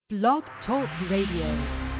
Blog Talk Radio.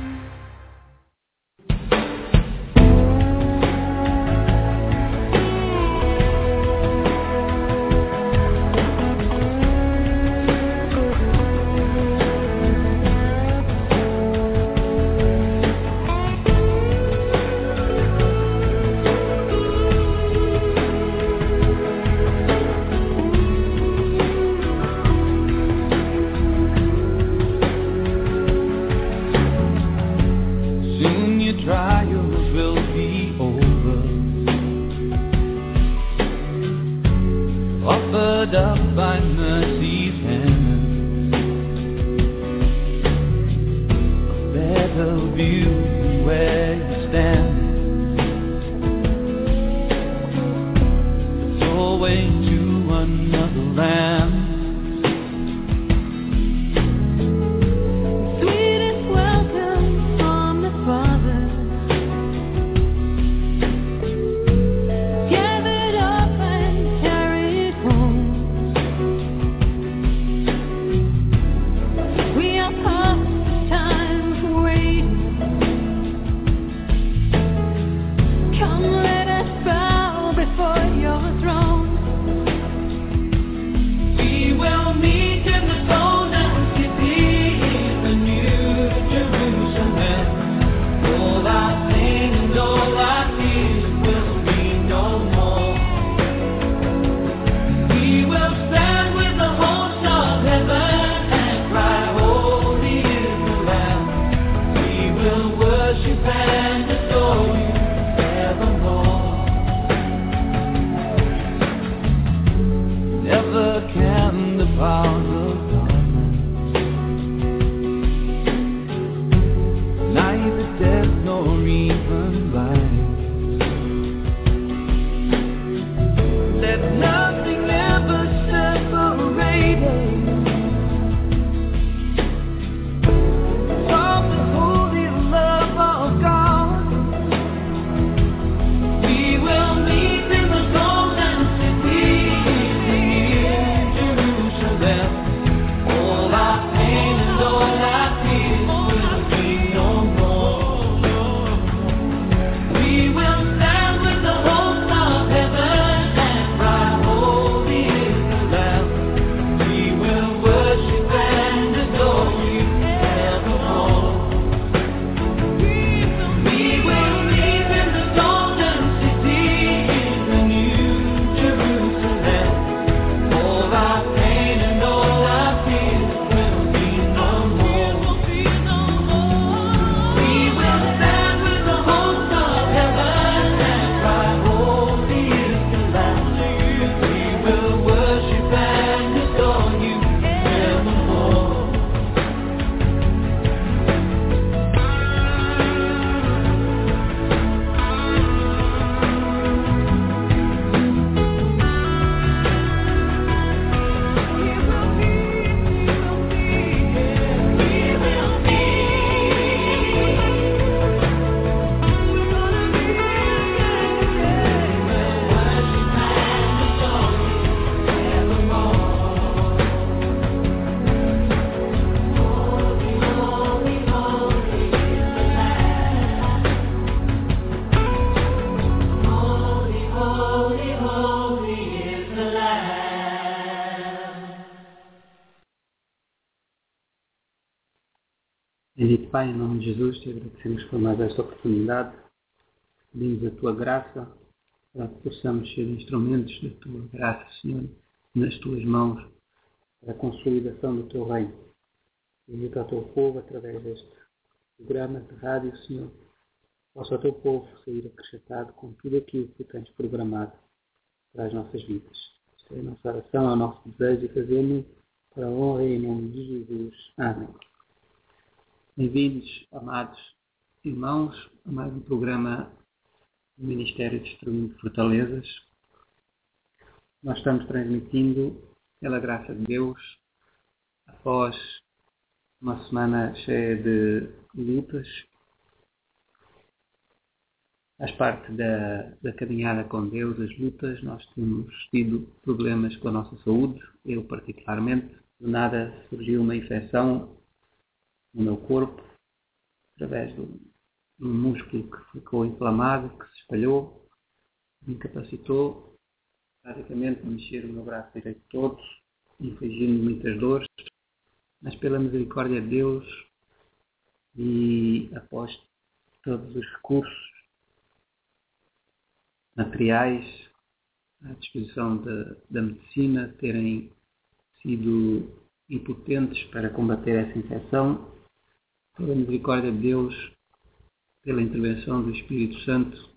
Bendito Pai, em nome de Jesus, te agradecemos por mais esta oportunidade. Pedimos a Tua graça para que possamos ser instrumentos da Tua graça, Senhor, nas Tuas mãos, para a consolidação do Teu reino. Invita ao Teu povo, através deste programa de rádio, Senhor, possa o Teu povo sair acrescentado com tudo aquilo que Tu tens programado para as nossas vidas. Esta é a nossa oração, é o nosso desejo e fazemos para a honra e em nome de Jesus. Amém. Bem-vindos, amados irmãos, a mais um programa do Ministério de Testemunho de Fortalezas. Nós estamos transmitindo, pela graça de Deus, após uma semana cheia de lutas, faz parte da caminhada com Deus, as lutas. Nós temos tido problemas com a nossa saúde, eu particularmente. Do nada surgiu uma infecção no meu corpo, através de um músculo que ficou inflamado, que se espalhou, me incapacitou, praticamente a mexer o meu braço direito todo, infligindo muitas dores, mas pela misericórdia de Deus e após todos os recursos materiais à disposição da medicina terem sido impotentes para combater essa infecção, pela misericórdia de Deus, pela intervenção do Espírito Santo,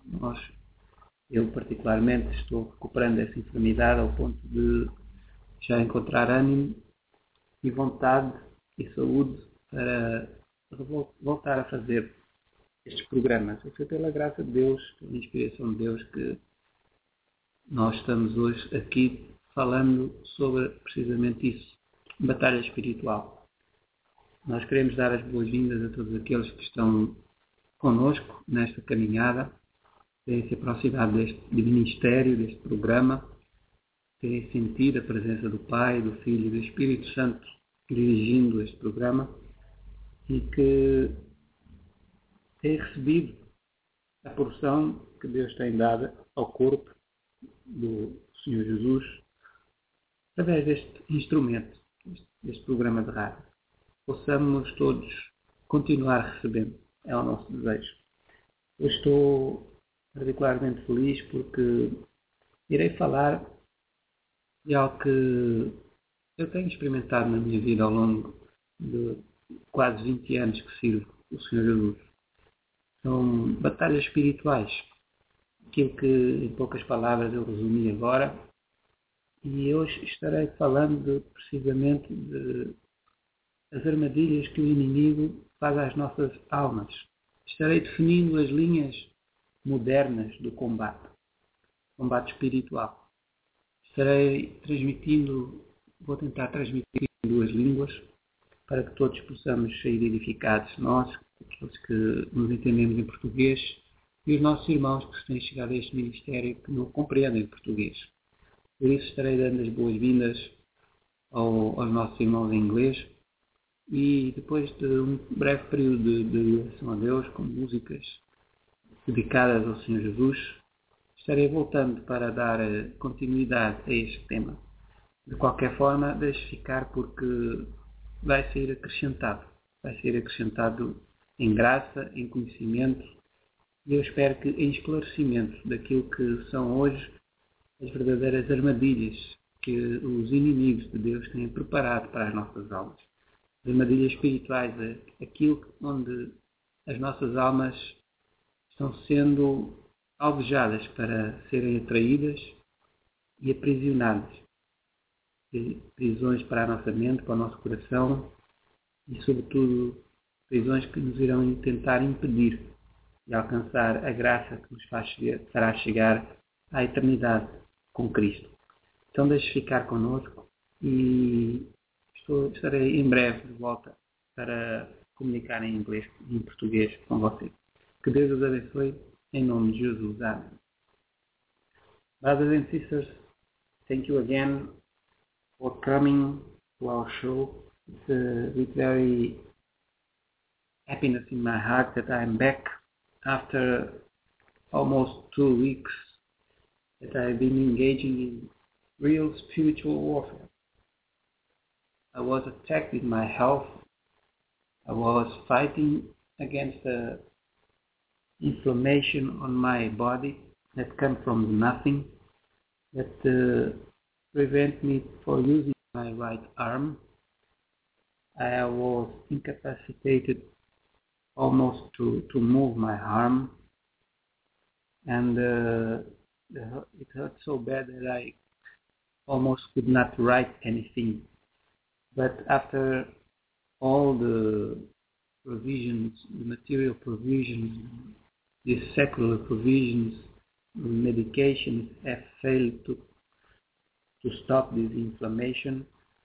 eu particularmente estou recuperando essa enfermidade ao ponto de já encontrar ânimo e vontade e saúde para voltar a fazer estes programas. Foi pela graça de Deus, pela inspiração de Deus que nós estamos hoje aqui falando sobre precisamente isso, batalha espiritual. Nós queremos dar as boas-vindas a todos aqueles que estão connosco nesta caminhada, terem se aproximado deste ministério, deste programa, terem sentido a presença do Pai, do Filho e do Espírito Santo dirigindo este programa e que têm recebido a porção que Deus tem dado ao corpo do Senhor Jesus através deste instrumento, deste programa de rádio. Possamos todos continuar recebendo, é o nosso desejo. Eu estou particularmente feliz porque irei falar de algo que eu tenho experimentado na minha vida ao longo de quase 20 anos que sirvo o Senhor Jesus. São batalhas espirituais, aquilo que em poucas palavras eu resumi agora, e hoje estarei falando precisamente das armadilhas que o inimigo faz às nossas almas. Estarei definindo as linhas modernas do combate espiritual. Estarei vou tentar transmitir em duas línguas, para que todos possamos sair edificados, nós, aqueles que nos entendemos em português, e os nossos irmãos que têm chegado a este ministério que não compreendem português. Por isso estarei dando as boas-vindas aos nossos irmãos em inglês e depois de um breve período de oração a Deus, com músicas dedicadas ao Senhor Jesus, estarei voltando para dar continuidade a este tema. De qualquer forma, deixe ficar porque vai ser acrescentado em graça, em conhecimento, e eu espero que em esclarecimento daquilo que são hoje as verdadeiras armadilhas que os inimigos de Deus têm preparado para as nossas almas. As armadilhas espirituais, aquilo onde as nossas almas estão sendo alvejadas para serem atraídas e aprisionadas. Prisões para a nossa mente, para o nosso coração e, sobretudo, prisões que nos irão tentar impedir de alcançar a graça que nos fará chegar à eternidade com Cristo. Então deixe ficar connosco e estarei em breve de volta para comunicar em inglês e em português com vocês. Que Deus os abençoe em nome de Jesus. Amém. Brothers and sisters, thank you again for coming to our show. It's with very happiness in my heart that I'm back after almost 2 weeks that I've been engaging in real spiritual warfare. I was attacked in my health. I was fighting against the inflammation on my body that came from nothing, that prevent me from using my right arm. I was incapacitated almost to move my arm, and it hurt so bad that I almost could not write anything. But after all the provisions, the material provisions, the secular provisions, the medications have failed to stop this inflammation.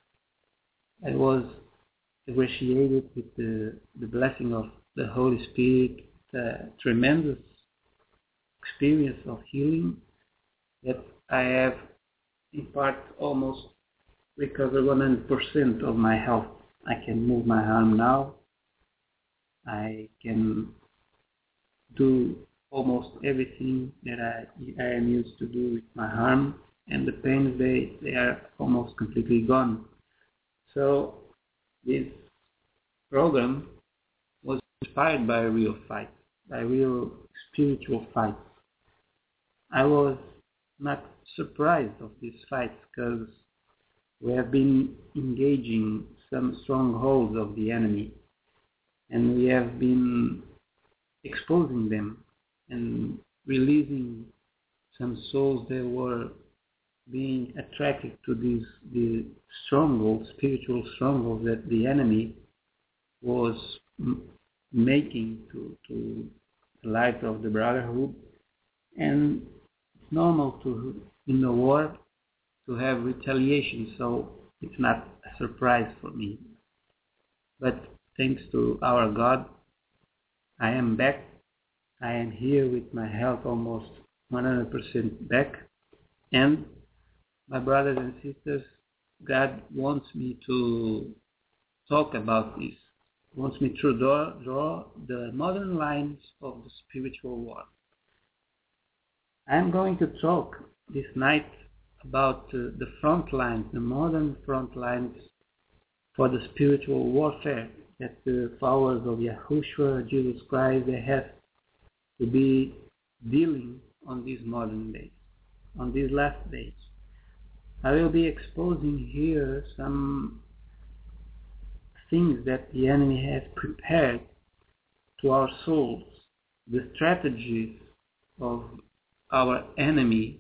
I was ingratiated with the blessing of the Holy Spirit, the tremendous experience of healing that I have in part almost recovered 100% of my health. I can move my arm now. I can do almost everything that I am used to do with my arm, and the pains they are almost completely gone. So this program was inspired by a real fight, by real spiritual fights. I was not surprised of these fights because we have been engaging some strongholds of the enemy, and we have been exposing them and releasing some souls that were being attracted to the strongholds, spiritual strongholds that the enemy was making to the life of the brotherhood. And it's normal in the war to have retaliation, so it's not a surprise for me. But thanks to our God, I am back. I am here with my health almost 100% back. And my brothers and sisters, God wants me to talk about this. He wants me to draw the modern lines of the spiritual war. I'm going to talk this night about the front lines, the modern front lines for the spiritual warfare that the followers of Yahushua, Jesus Christ, they have to be dealing on these modern days, on these last days. I will be exposing here some things that the enemy has prepared to our souls, the strategies of our enemy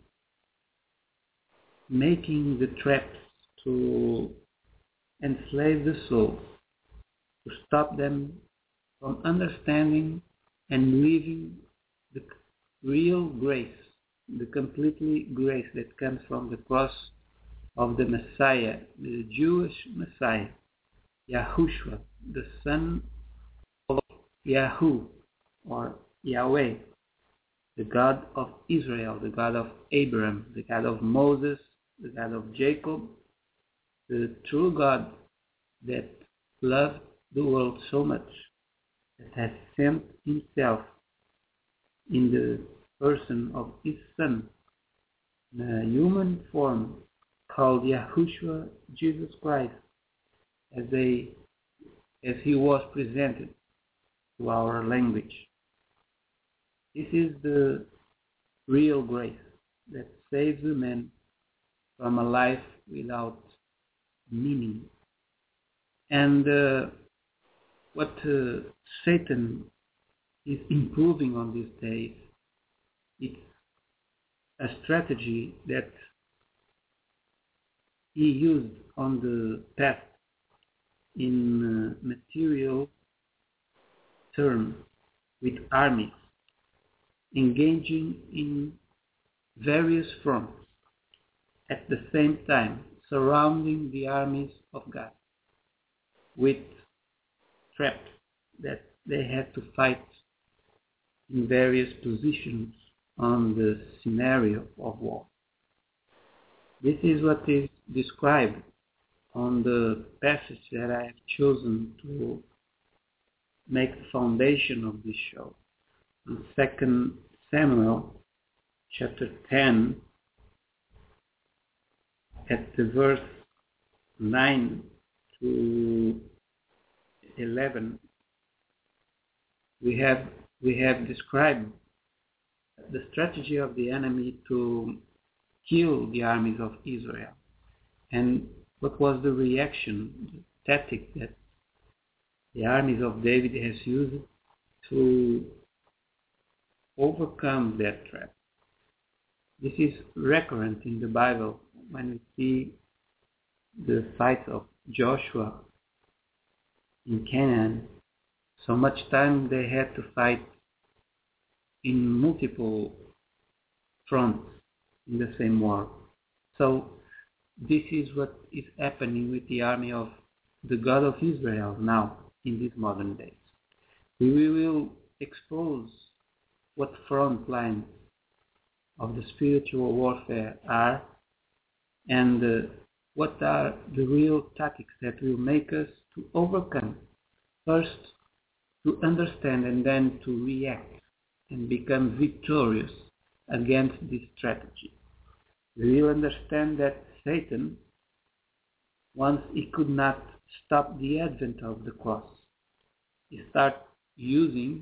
making the traps to enslave the soul, to stop them from understanding and living the real grace, the completely grace that comes from the cross of the Messiah, the Jewish Messiah, Yahushua, the son of Yahu, or Yahweh, the God of Israel, the God of Abraham, the God of Moses, the God of Jacob, the true God that loved the world so much, that has sent himself in the person of his Son, in a human form called Yahushua Jesus Christ, as he was presented to our language. This is the real grace that saves a man from a life without meaning. And what Satan is improving on these days, it's a strategy that he used on the past in material terms with armies, engaging in various fronts at the same time, surrounding the armies of God with traps that they had to fight in various positions on the scenario of war. This is what is described on the passage that I have chosen to make the foundation of this show. In 2 Samuel chapter 10, at the verse 9 to 11, we have described the strategy of the enemy to kill the armies of Israel, and what was the reaction, the tactic that the armies of David has used to overcome that trap. This is recurrent in the Bible when we see the fight of Joshua in Canaan. So much time they had to fight in multiple fronts in the same war. So this is what is happening with the army of the God of Israel now in these modern days. We will expose what front lines of the spiritual warfare are, and what are the real tactics that will make us to overcome. First, to understand and then to react and become victorious against this strategy. We will understand that Satan, once he could not stop the advent of the cross, he started using,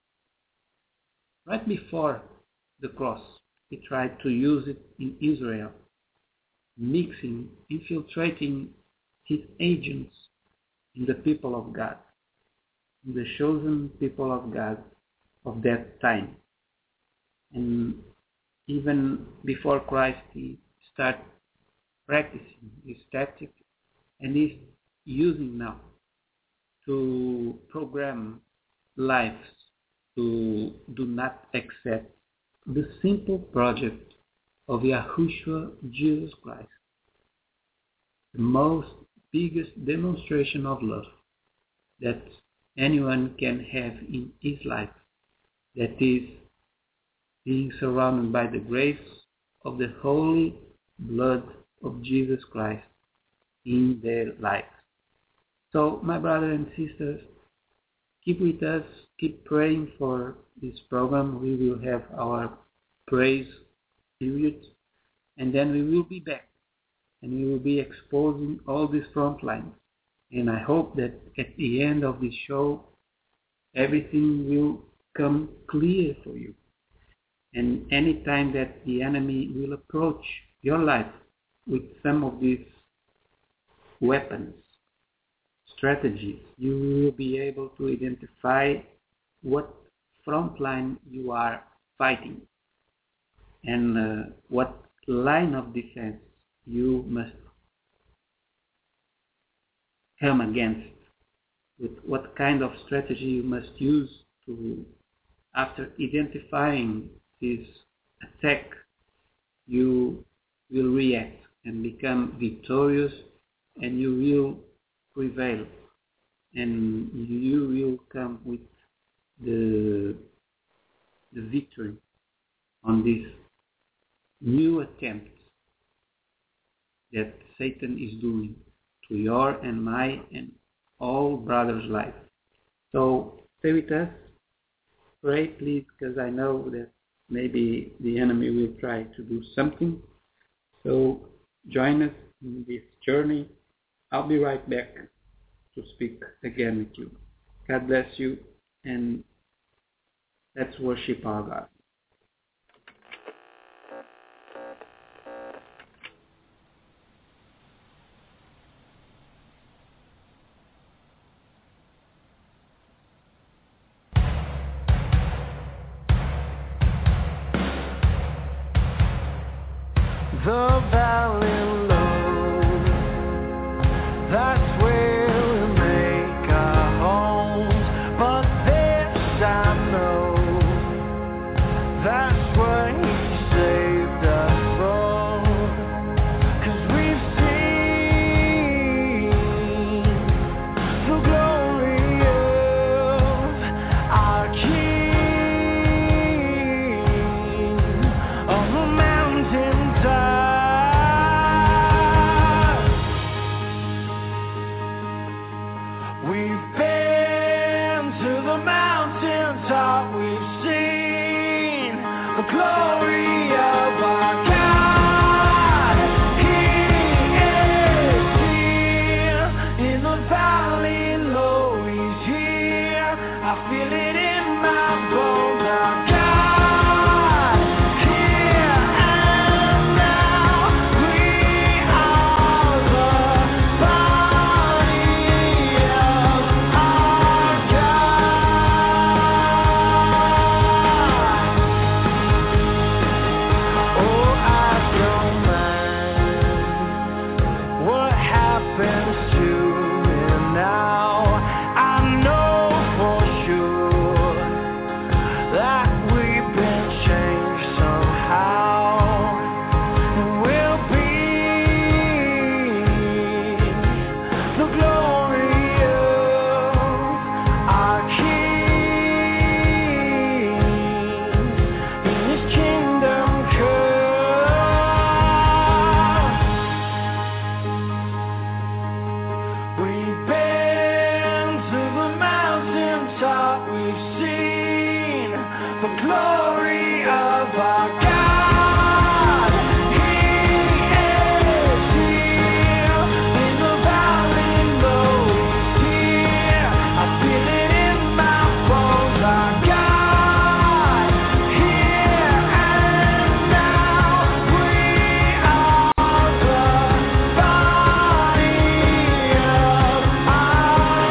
right before the cross, he tried to use it in Israel, mixing, infiltrating his agents in the people of God, in the chosen people of God of that time. And even before Christ, he started practicing his tactic, and he's using now to program lives to do not accept the simple project of Yahushua Jesus Christ, the most biggest demonstration of love that anyone can have in his life, that is being surrounded by the grace of the holy blood of Jesus Christ in their lives. So, my brothers and sisters, keep with us, keep praying for this program. We will have our praise period, and then we will be back, and we will be exposing all these front lines. And I hope that at the end of this show, everything will come clear for you. And any time that the enemy will approach your life with some of these weapons, strategies, you will be able to identify what front line you are fighting and what line of defense you must come against, with what kind of strategy you must use to, after identifying this attack, you will react and become victorious, and you will prevail, and you will come with the victory on this new attempt that Satan is doing to your and my and all brothers' life. So stay with us. Pray, please, because I know that maybe the enemy will try to do something. So join us in this journey. I'll be right back to speak again with you. God bless you, and let's worship our God. The valley low, that's where we make our homes. But this I know, that's where He saved us from. 'Cause we've seen the glory of our King on the mountain top. We've been to the mountaintop, we've seen the glory of our God. He is here in the valley low, He's here. I feel it in my bones. Our God, here and now, we are the body of our God. Oh, I don't mind what happens to me now. I know for sure the glory of our God. He is here in the valley low. He's here. I feel it in my bones. Our God here and now. We are the body of our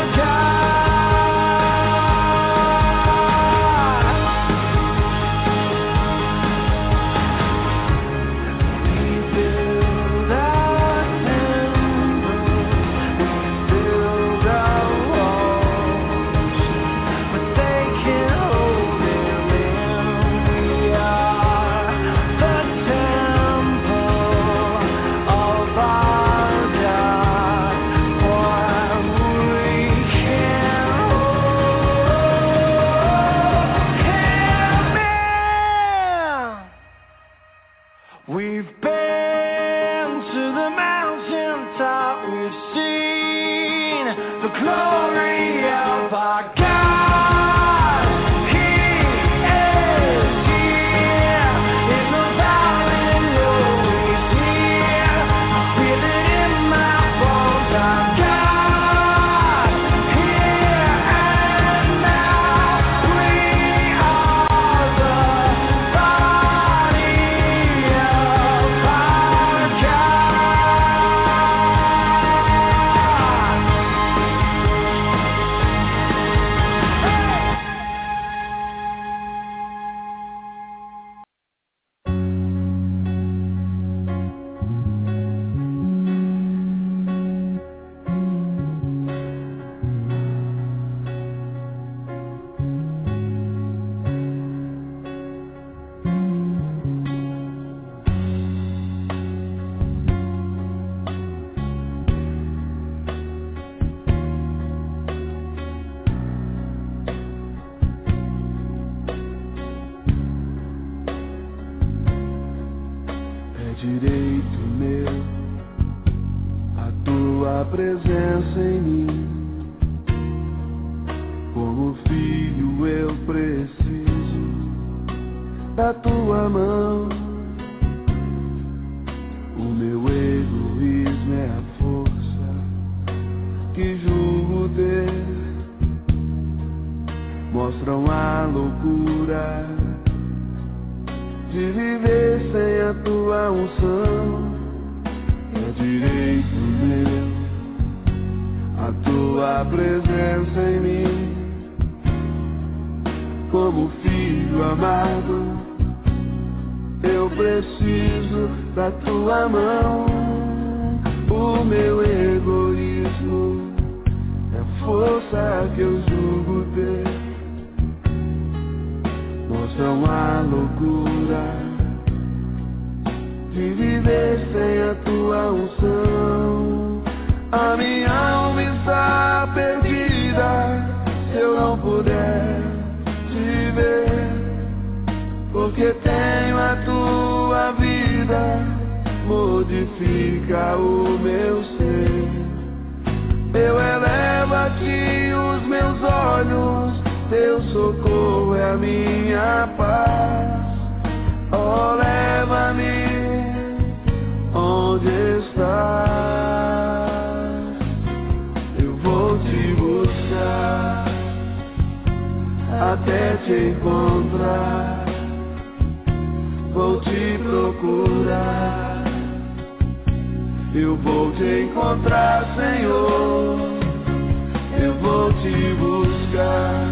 We've been to the mountaintop, we've seen the glory of our God. He is here in the valley low. He's here. I feel it in my bones. Our God here and now. We are the body of our direito meu a tua presença em mim. Como filho eu preciso da tua mão. O meu egoísmo é a força que julgo ter. Mostram a loucura de viver sem a tua unção. É direito meu a tua presença em mim. Como filho amado, eu preciso da tua mão. O meu egoísmo é a força que eu julgo ter. Mostram a loucura de viver sem a tua unção. A minha alma está perdida se eu não puder te ver, porque tenho a tua vida, modifica o meu ser. Eu elevo aqui os meus olhos, teu socorro é a minha paz. Oh, leva-me onde estás. Eu vou te buscar até te encontrar. Vou te procurar. Eu vou te encontrar, Senhor. Eu vou te buscar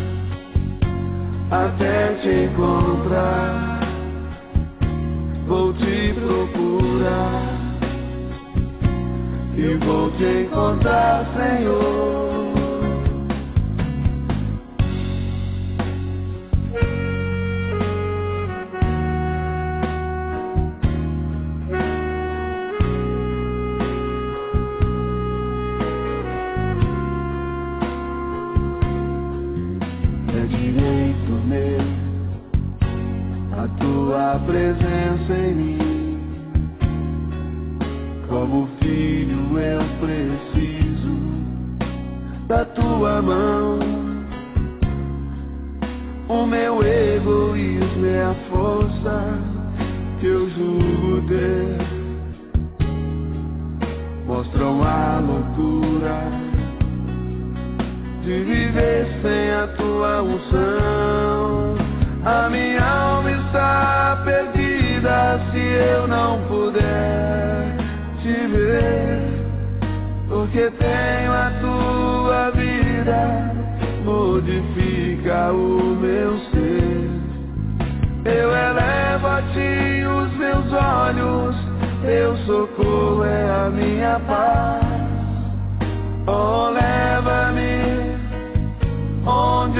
até te encontrar. Vou te procurar e vou te encontrar, Senhor. Tua presença em mim. Como filho eu preciso da tua mão. O meu ego Diz-me a força que eu julgo ter, mostram a loucura de viver sem a tua unção. A minha alma está perdida se eu não puder te ver, porque tenho a tua vida, modifica o meu ser. Eu elevo a ti os meus olhos, teu socorro é a minha paz. Oh, leva-me onde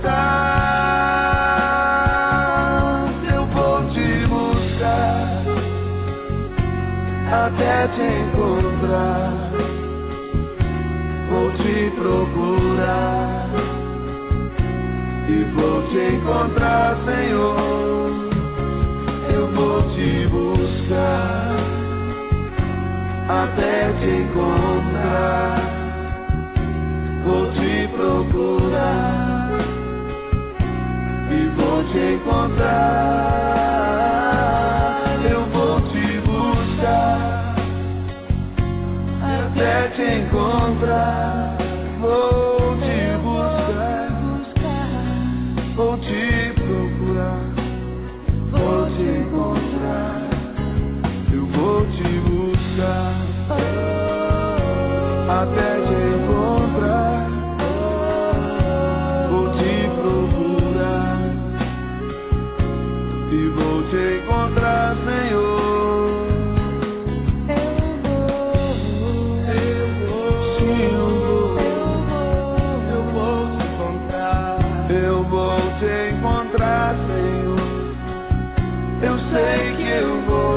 estás, eu vou te buscar até te encontrar. Vou te procurar e vou te encontrar, Senhor. Eu vou te buscar até te encontrar. Vou te procurar e vou te encontrar. Eu vou te buscar até te encontrar. Vou te buscar, vou te procurar, vou te encontrar. Eu vou te buscar até te encontrar. Vou te procurar e vou te encontrar, Senhor. Eu vou te encontrar, Senhor. Eu sei que eu vou.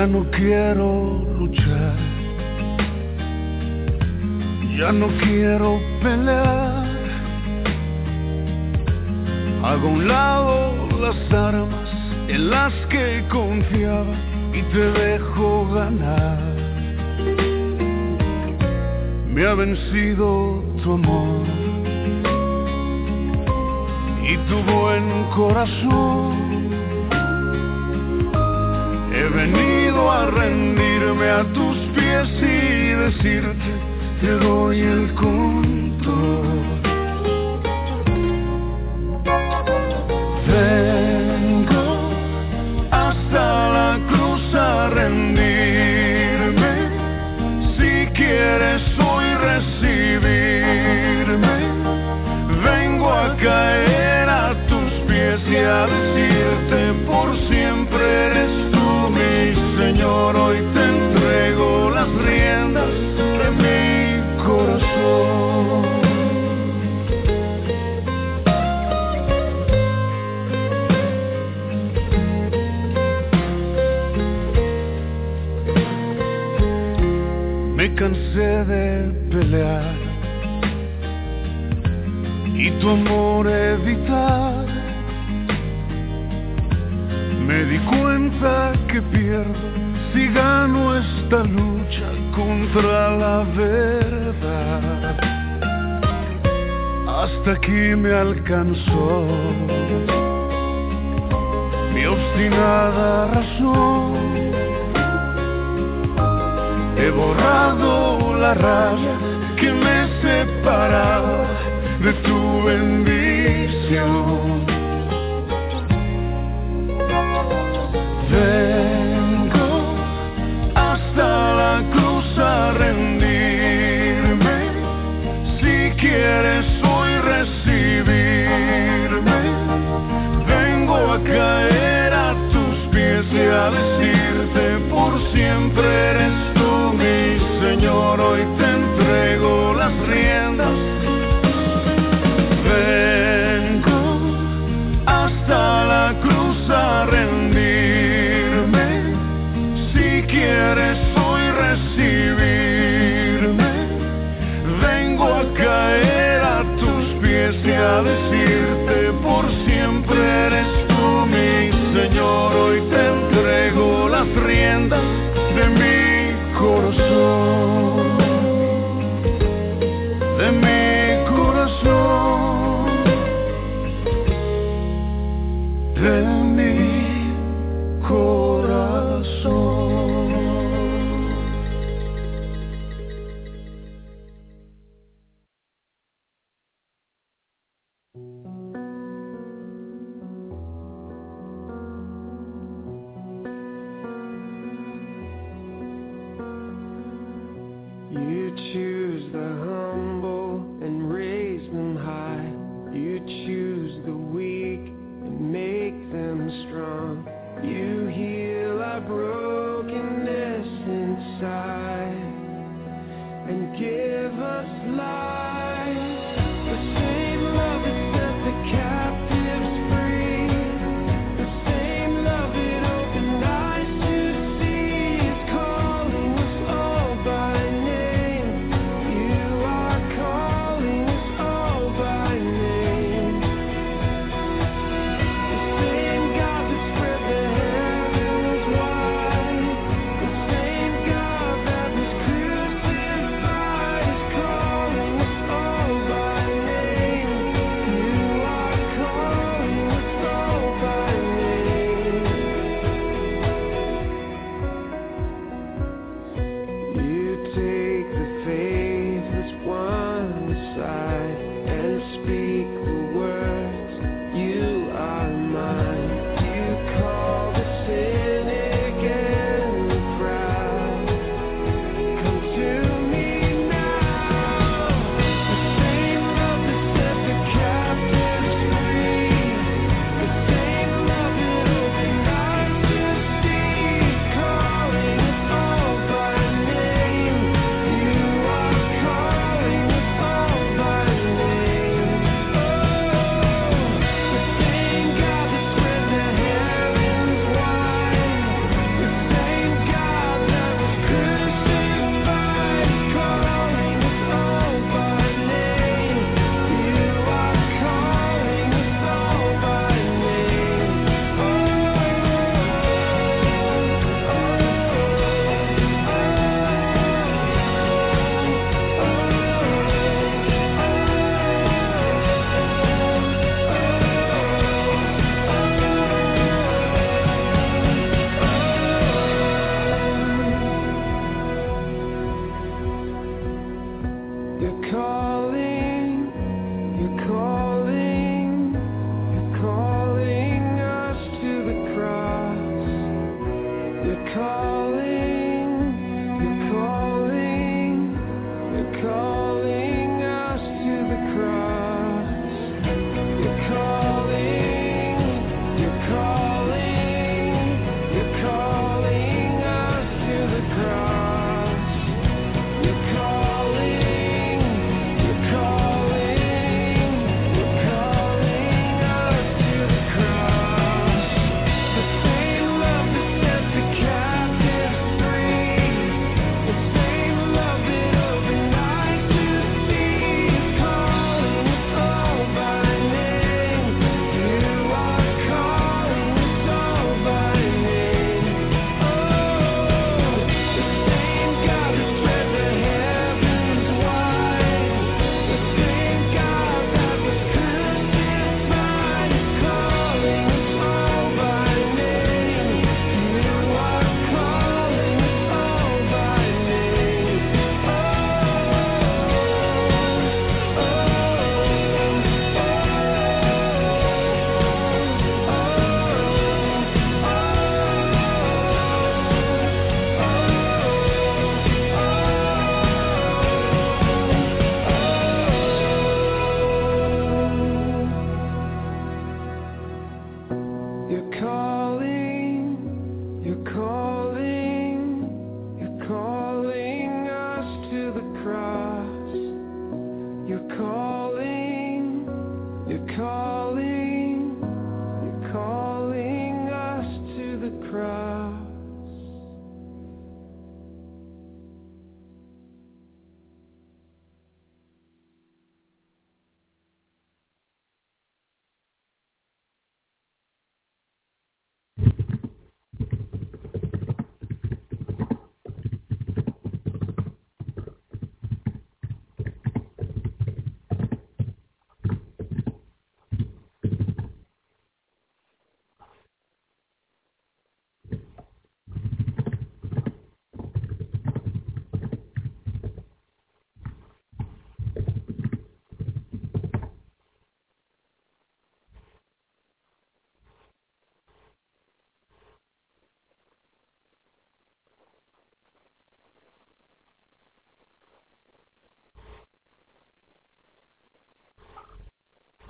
Ya no quiero luchar, ya no quiero pelear. Hago a un lado las armas en las que confiaba y te dejo ganar. Me ha vencido tu amor y tu buen corazón. He venido a rendirme a tus pies y decirte, te doy el control. Vengo hasta la cruz a rendirme. Si quieres hoy recibirme, vengo a caer a tus pies y a decirte, por siempre eres tú mi Señor. Hoy te entrego las riendas de mi corazón. Me cansé de pelear y tu amor evitar. Me di cuenta que pierdo si gano esta lucha contra la verdad. Hasta aquí me alcanzó mi obstinada razón. He borrado la raya que me separaba de tu bendición. Vengo hasta la cruz a rendirme. Si quieres hoy recibirme, vengo a caer a tus pies y a decirte, por siempre eres tú mi Señor. Hoy te entrego las riendas. Vengo hasta la cruz a rendirme. Si quieres hoy recibirme, vengo a caer a tus pies y a decirte, por siempre eres tú mi Señor. Hoy te entrego las riendas de mi corazón, de mi corazón, de mi corazón. You choose the humble and raise them high. You choose the weak and make them strong. You heal our brokenness inside and give us life. The same love that set the captives free, the same love that opened eyes to see, is calling us all by name. You are calling us all by name.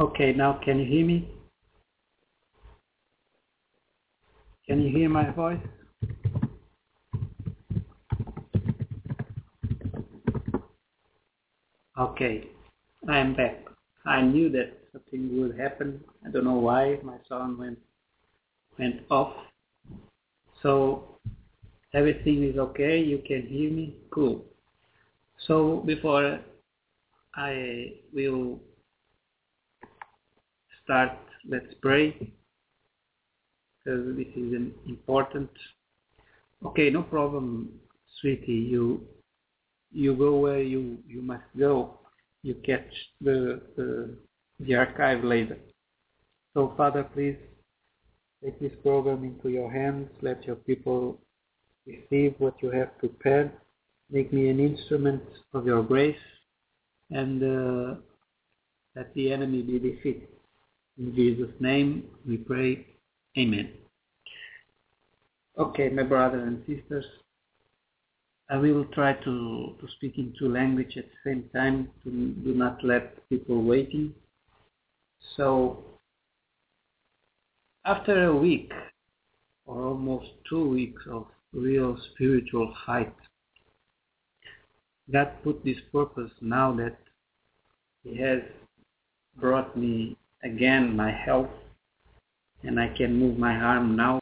Okay, now can you hear me? Can you hear my voice? Okay, I am back. I knew that something would happen. I don't know why my sound went off. So everything is okay. You can hear me. Cool. So before I will start, let's pray, because this is important. Okay, no problem, sweetie. You go where you must go. You catch the archive later. So Father, please take this program into your hands. Let your people receive what you have prepared. Make me an instrument of your grace, and let the enemy be defeated. In Jesus' name we pray. Amen. Okay, my brothers and sisters, I will try to speak in two languages at the same time to do not let people waiting. So, after a week or almost 2 weeks of real spiritual fight, God put this purpose now that He has brought me again my health and I can move my arm now,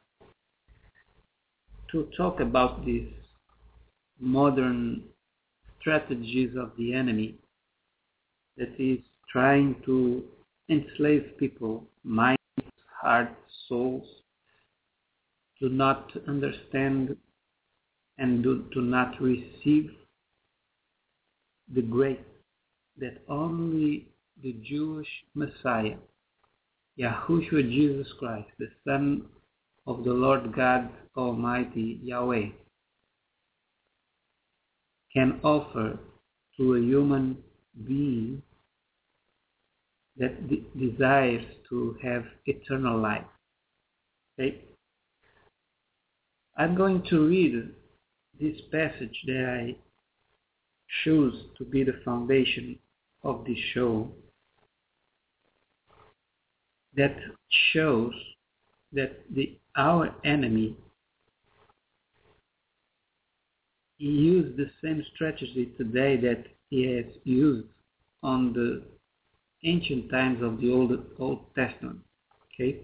to talk about these modern strategies of the enemy that is trying to enslave people, minds, hearts, souls, to not understand and to not receive the grace that only the Jewish Messiah, Yahushua Jesus Christ, the Son of the Lord God Almighty, Yahweh, can offer to a human being that desires to have eternal life. Okay? I'm going to read this passage that I choose to be the foundation of this show, that shows that our enemy, he used the same strategy today that he has used on the ancient times of the Old Testament. Okay?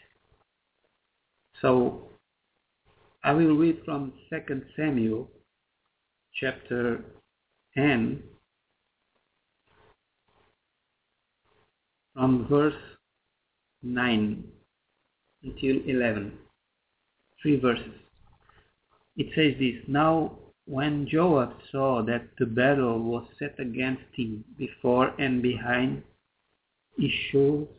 So I will read from 2 Samuel chapter 10 from verse 9 until 11. 3 verses. It says this: Now when Joab saw that the battle was set against him before and behind, he chose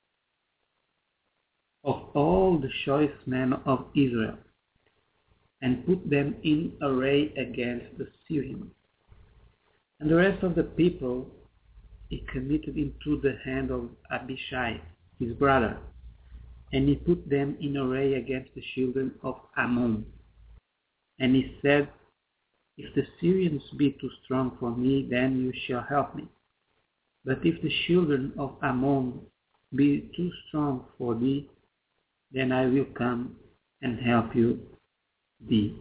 of all the choice men of Israel and put them in array against the Syrians. And the rest of the people he committed into the hand of Abishai, his brother, and he put them in array against the children of Ammon. And he said, If the Syrians be too strong for me, then you shall help me. But if the children of Ammon be too strong for thee, then I will come and help you thee.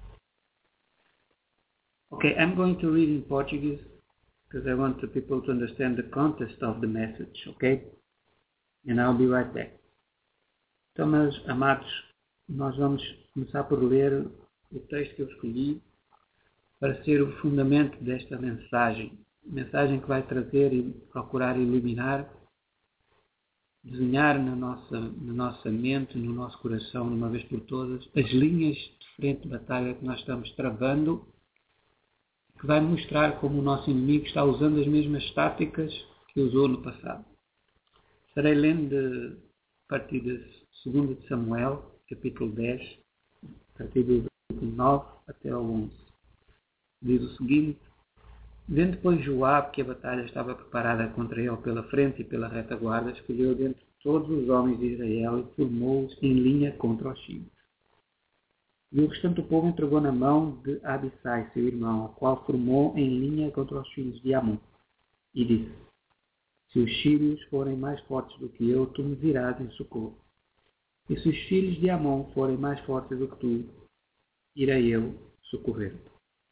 Okay, I'm going to read in Portuguese because I want the people to understand the context of the message, okay? And I'll be right back. Então, meus amados, nós vamos começar por ler o texto que eu escolhi para ser o fundamento desta mensagem. Mensagem que vai trazer e procurar iluminar, desenhar na nossa mente, no nosso coração, de uma vez por todas, as linhas de frente de batalha que nós estamos travando, que vai mostrar como o nosso inimigo está usando as mesmas táticas que usou no passado. Estarei lendo a partir de 2 de Samuel, capítulo 10, a partir do versículo 9 até ao 11. Diz o seguinte: Vendo, pois, Joabe que a batalha estava preparada contra ele pela frente e pela retaguarda, escolheu dentre todos os homens de Israel e formou-os em linha contra os sírios. E o restante do povo entregou na mão de Abissai, seu irmão, o qual formou em linha contra os filhos de Amon. E disse: Se os sírios forem mais fortes do que eu, tu me virás em socorro. E se os filhos de Amon forem mais fortes do que tu, irei eu socorrer-te.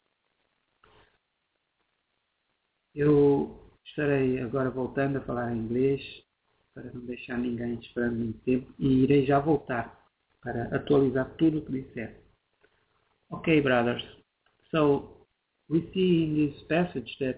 Eu estarei agora voltando a falar em inglês, para não deixar ninguém esperando muito tempo, e irei já voltar para atualizar tudo o que disser. Okay, brothers. So, we see in this passage that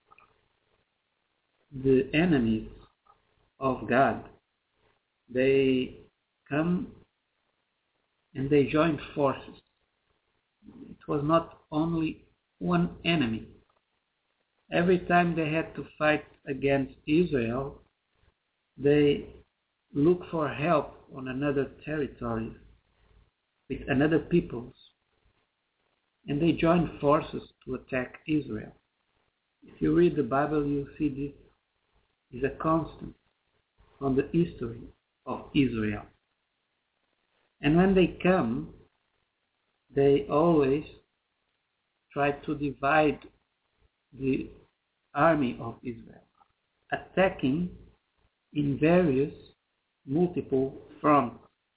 the enemies of God, they come and they join forces. It was not only one enemy. Every time they had to fight against Israel, they look for help on another territory with another peoples, and they join forces to attack Israel. If you read the Bible, you see this is a constant on the history of Israel. And when they come, they always try to divide the army of Israel, attacking in various multiple fronts.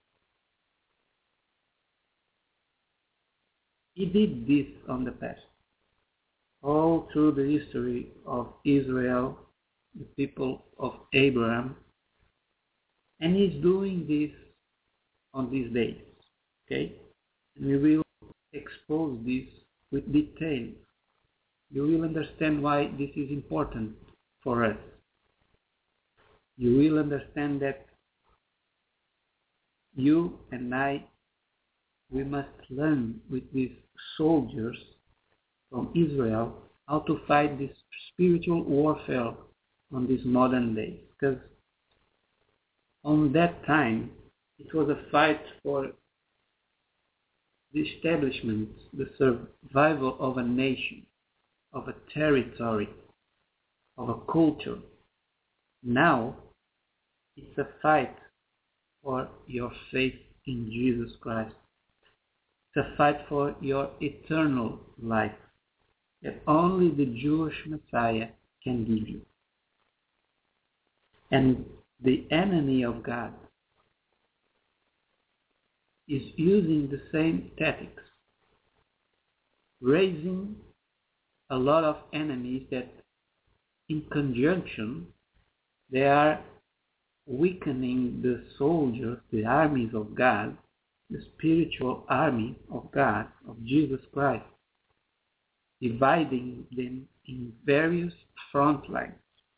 He did this on the past. All through the history of Israel, the people of Abraham, and he's doing this on these days. Okay? And we will expose this with detail. You will understand why this is important for us. You will understand that you and I, we must learn with these soldiers from Israel how to fight this spiritual warfare on this modern day. Because on that time, it was a fight for the establishment, the survival of a nation, of a territory, of a culture. Now, it's a fight for your faith in Jesus Christ. It's a fight for your eternal life that only the Jewish Messiah can give you. And the enemy of God is using the same tactics, raising a lot of enemies that in conjunction they are weakening the soldiers, the armies of God, the spiritual army of God, of Jesus Christ, dividing them in various front lines.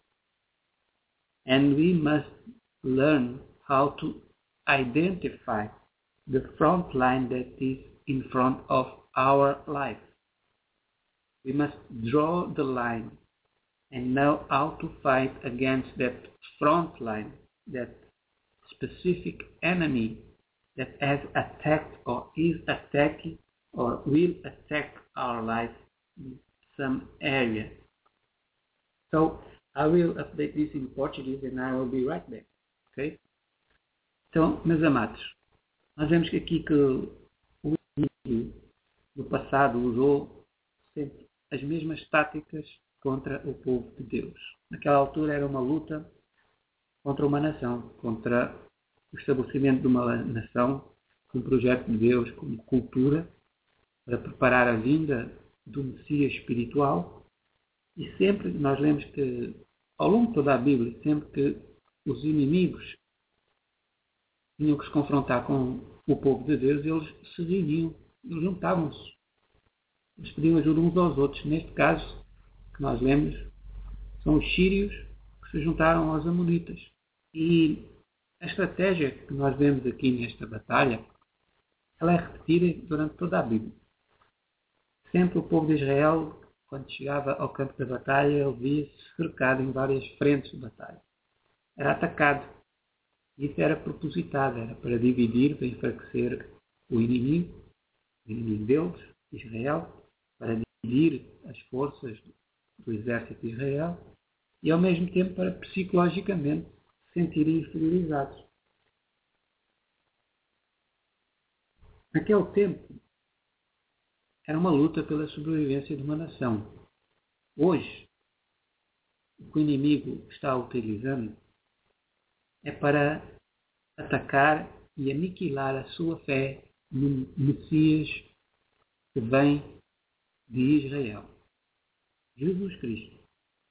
And we must learn how to identify the front line that is in front of our life. We must draw the line and know how to fight against that front line, that specific enemy that has attacked or is attacking or will attack our life in some area. So I will update this in Portuguese and I will be right back. Okay? Então, meus amados, nós vemos que aqui que o inimigo no passado usou sempre as mesmas táticas contra o povo de Deus. Naquela altura era uma luta contra uma nação, contra o estabelecimento de uma nação, com um projeto de Deus, como cultura, para preparar a vinda do Messias espiritual. E sempre nós lemos que, ao longo de toda a Bíblia, sempre que os inimigos tinham que se confrontar com o povo de Deus, eles se reuniam, eles juntavam-se, eles pediam ajuda uns aos outros. Neste caso, que nós lemos, são os sírios que se juntaram aos amonitas. E a estratégia que nós vemos aqui nesta batalha, ela é repetida durante toda a Bíblia. Sempre o povo de Israel, quando chegava ao campo da batalha, ele via-se cercado em várias frentes de batalha. Era atacado. Isso era propositado, era para dividir, para enfraquecer o inimigo deles, Israel, para dividir as forças do exército de Israel e ao mesmo tempo para psicologicamente se sentirem inferiorizados. Naquele tempo era uma luta pela sobrevivência de uma nação. Hoje o que o inimigo está utilizando é para atacar e aniquilar a sua fé no Messias que vem de Israel, Jesus Cristo.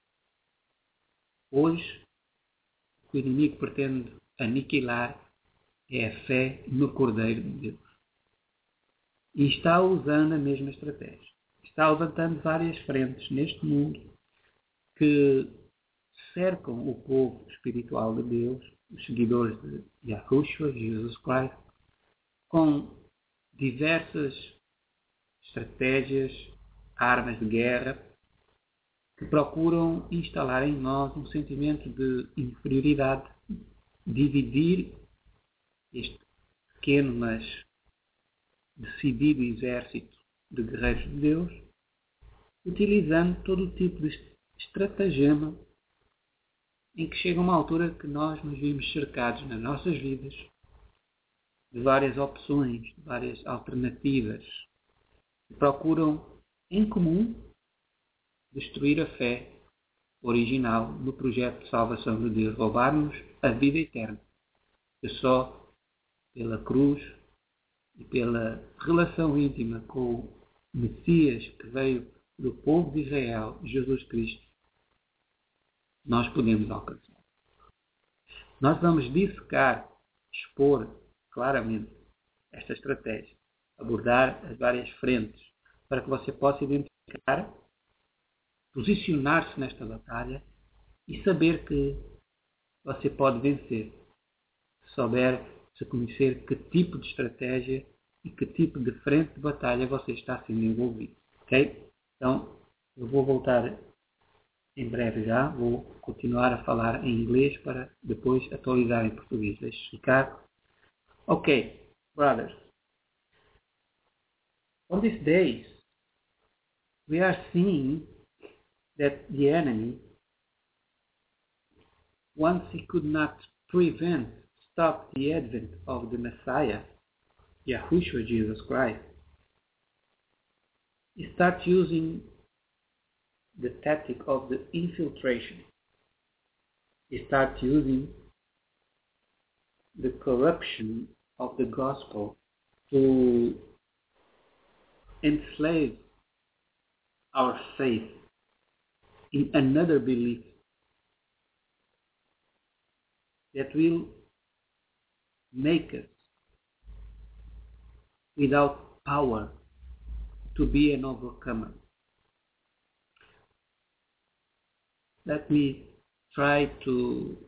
Hoje, o que o inimigo pretende aniquilar é a fé no Cordeiro de Deus. E está usando a mesma estratégia. Está levantando várias frentes neste mundo que cercam o povo espiritual de Deus, os seguidores de Yahushua, Jesus Cristo, com diversas estratégias, armas de guerra, que procuram instalar em nós um sentimento de inferioridade, dividir este pequeno, mas decidido exército de guerreiros de Deus, utilizando todo tipo de estratagema em que chega uma altura que nós nos vimos cercados nas nossas vidas de várias opções, de várias alternativas, que procuram, em comum, destruir a fé original no projeto de salvação de Deus, roubar-nos a vida eterna, que só pela cruz e pela relação íntima com o Messias que veio do povo de Israel, Jesus Cristo, nós podemos alcançar. Nós vamos dissecar, expor claramente esta estratégia, abordar as várias frentes, para que você possa identificar, posicionar-se nesta batalha e saber que você pode vencer, se souber, se conhecer que tipo de estratégia e que tipo de frente de batalha você está sendo envolvido. Ok? Então, eu vou voltar em breve já, vou continuar a falar em inglês para depois atualizar em português. Deixe ficar. Okay, brothers. On these days, we are seeing that the enemy, once he could not prevent, stop the advent of the Messiah, Yahushua Jesus Christ, he starts using the tactic of the infiltration. He starts using the corruption of the gospel to enslave our faith in another belief that will make us without power to be an overcomer. Let me try to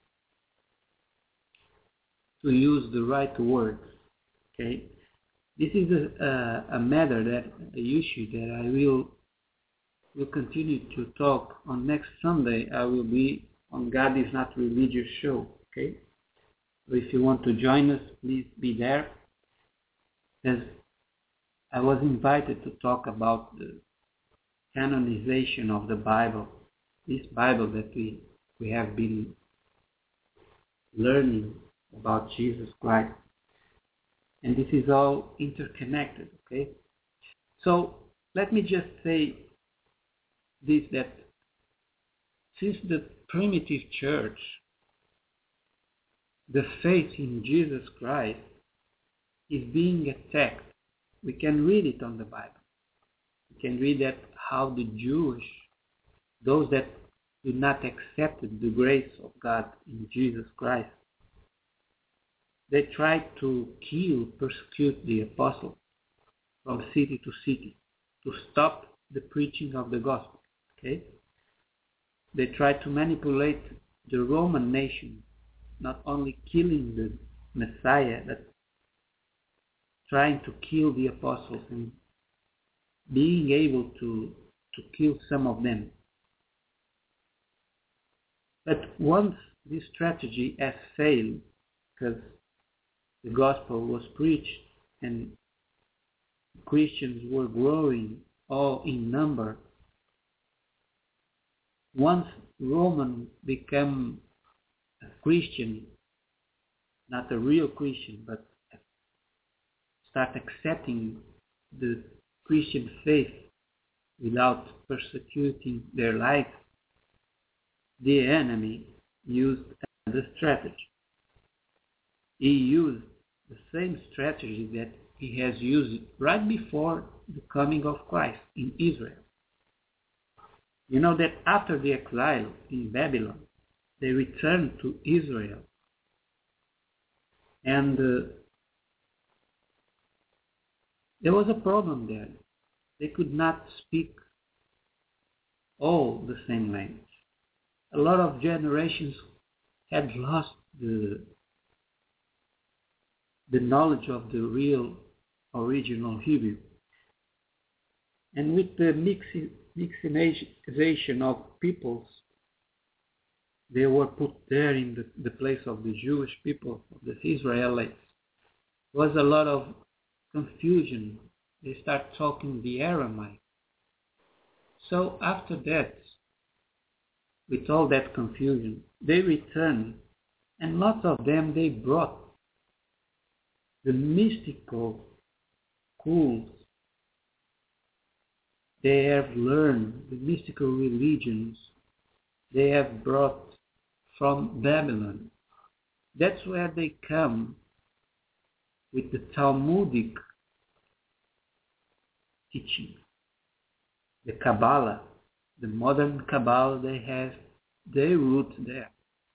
use the right words. Okay, this is a matter an issue that I will continue to talk on next Sunday. I will be on God is Not Religious show. Okay, so if you want to join us, please be there. As I was invited to talk about the canonization of the Bible, this Bible that we have been learning about Jesus Christ. And this is all interconnected, okay? So let me just say this, that since the primitive church, the faith in Jesus Christ is being attacked. We can read it on the Bible. We can read that how the Jewish, those that do not accept the grace of God in Jesus Christ, they tried to kill, persecute the apostles from city to city to stop the preaching of the gospel. Okay? They tried to manipulate the Roman nation, not only killing the Messiah, but trying to kill the apostles and being able to kill some of them. But once this strategy has failed, because the gospel was preached and Christians were growing all in number, once Roman became a Christian, not a real Christian, but start accepting the Christian faith without persecuting their life, the enemy used another strategy. He used the same strategy that he has used right before the coming of Christ in Israel. You know that after the exile in Babylon, they returned to Israel. And there was a problem there. They could not speak all the same language. A lot of generations had lost the knowledge of the real original Hebrew. And with the mixinization of peoples, they were put there in the place of the Jewish people, of the Israelites. There was a lot of confusion. They start talking the Aramaic. So after that, with all that confusion, they returned, and lots of them, they brought the mystical schools. They have learned the mystical religions they have brought from Babylon. That's where they come with the Talmudic teaching. The Kabbalah, the modern Kabbalah, they have their roots there.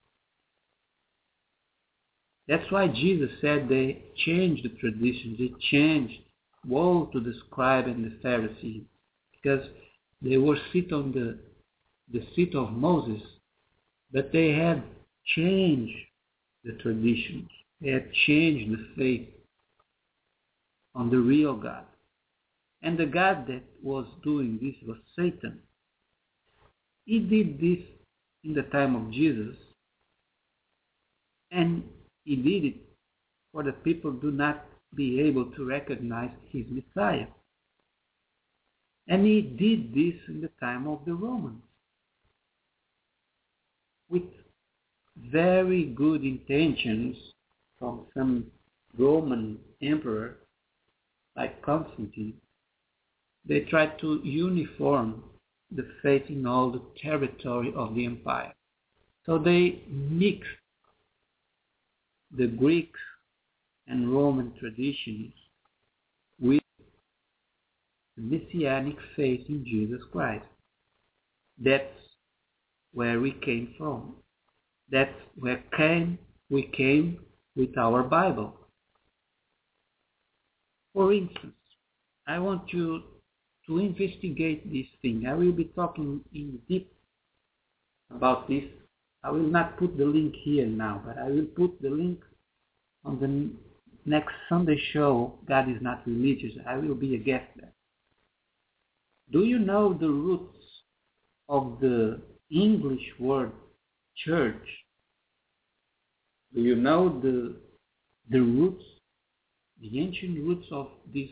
That's why Jesus said they changed the traditions. They changed. Woe to the scribe and the Pharisees, because they were sit on the seat of Moses, but they had changed the traditions. They had changed the faith on the real God. And the God that was doing this was Satan. He did this in the time of Jesus, and he did it for the people do not be able to recognize his Messiah. And he did this in the time of the Romans with very good intentions from some Roman emperor like Constantine. They tried to uniform the faith in all the territory of the empire. So they mixed the Greek and Roman traditions with the Messianic faith in Jesus Christ. That's where we came from. That's where we came with our Bible. For instance, I want you to investigate this thing. I will be talking in deep about this. I will not put the link here now, but I will put the link on the next Sunday show, God is Not Religious. I will be a guest there. Do you know the roots of the English word church? Do you know the roots, the ancient roots of this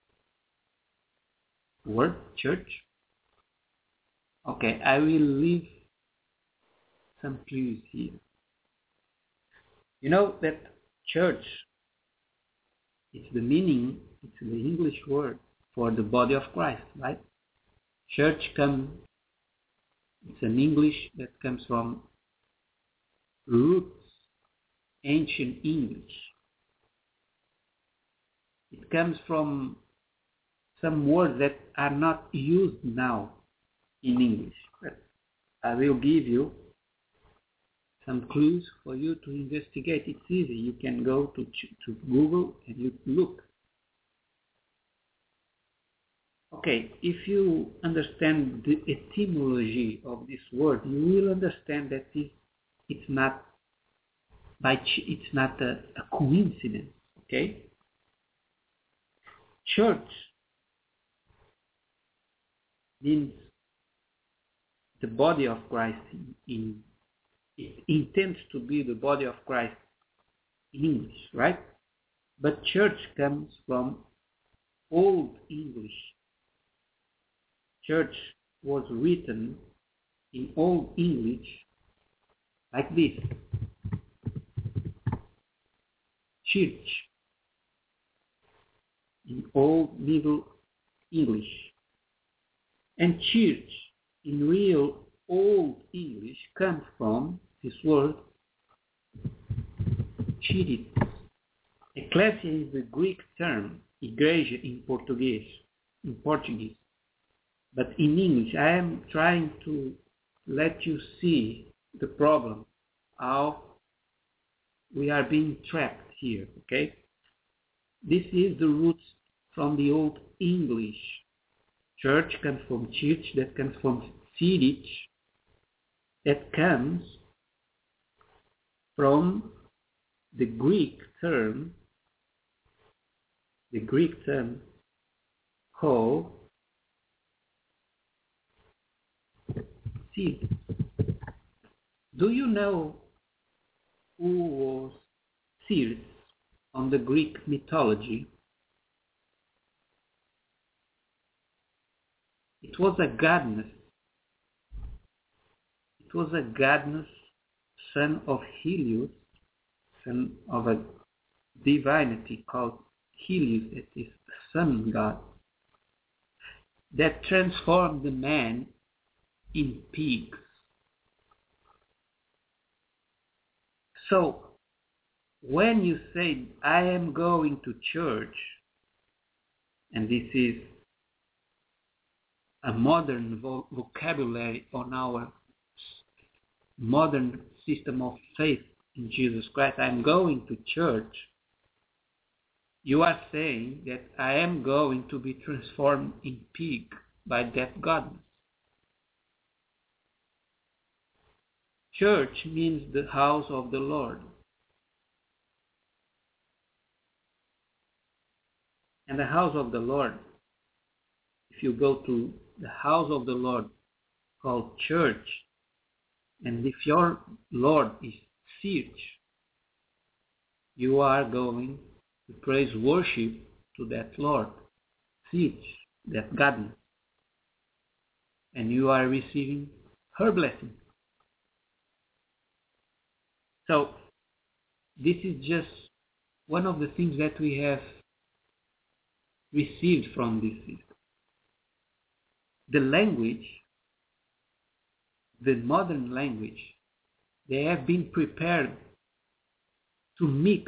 word church? Okay, I will leave some clues here. You know that church, it's the meaning, it's the English word for the body of Christ, right? Church it's an English that comes from roots, ancient English. It comes from some words that are not used now in English. But I will give you some clues for you to investigate. It's easy. You can go to Google and you look. Okay, if you understand the etymology of this word, you will understand that it's not a coincidence. Okay, church means the body of Christ. It intends to be the body of Christ in English, right? But church comes from Old English. Church was written in Old English like this. Church in Old Middle English. And church in real Old English comes from this word "chirites". Ecclesia is the Greek term igreja in Portuguese. But in English, I am trying to let you see the problem, how we are being trapped here, okay? This is the roots from the Old English. Church comes from church, that comes from chirich, that comes from the Greek term called Ceres. Do you know who was Ceres on the Greek mythology? It was a goddess. It was a goddess, son of Helios, son of a divinity called Helios, that is the sun god, that transformed the man in pigs. So, when you say, I am going to church, and this is a modern vocabulary on our modern system of faith in Jesus Christ, I am going to church, you are saying that I am going to be transformed in pig by that godness. Church means the house of the Lord. And the house of the Lord, if you go to the house of the Lord called church, and if your Lord is Ceres, you are going to praise worship to that Lord, Ceres, that goddess, and you are receiving her blessing. So, this is just one of the things that we have received from this system. The language, the modern language, they have been prepared to mix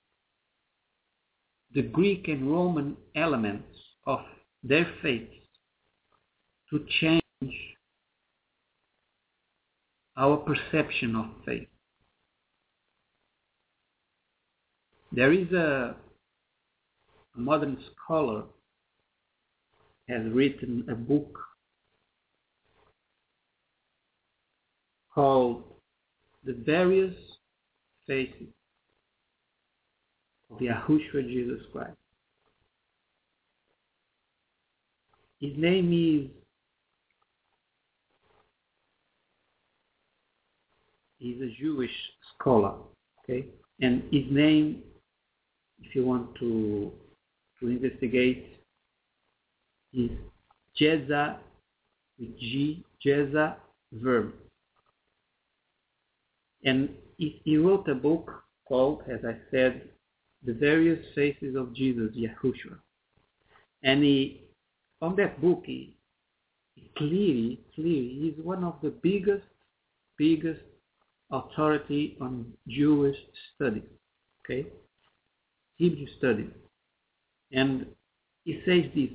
the Greek and Roman elements of their faith to change our perception of faith. There is a modern scholar has written a book called The Various Faces of Yahushua Jesus Christ. His name is he's a Jewish scholar, okay? And his name, if you want to investigate, is Jeza, with G, Jeza Verb. And he wrote a book called, as I said, The Various Faces of Jesus, Yahushua. And on that book, he clearly is one of the biggest authority on Jewish studies, okay? Hebrew studies. And he says this: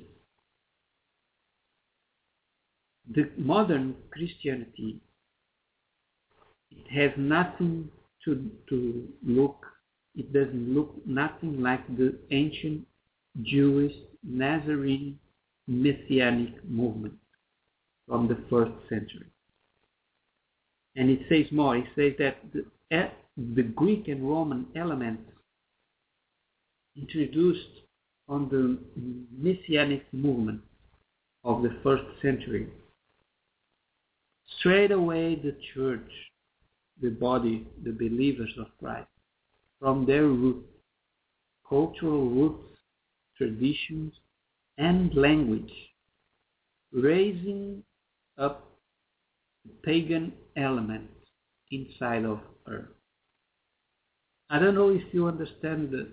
the modern Christianity, it has nothing it doesn't look nothing like the ancient Jewish Nazarene Messianic movement from the 1st century. And it says more, it says that the Greek and Roman elements introduced on the Messianic movement of the 1st century, straight away the church, the body, the believers of Christ, from their roots, cultural roots, traditions, and language, raising up the pagan elements inside of her. I don't know if you understand the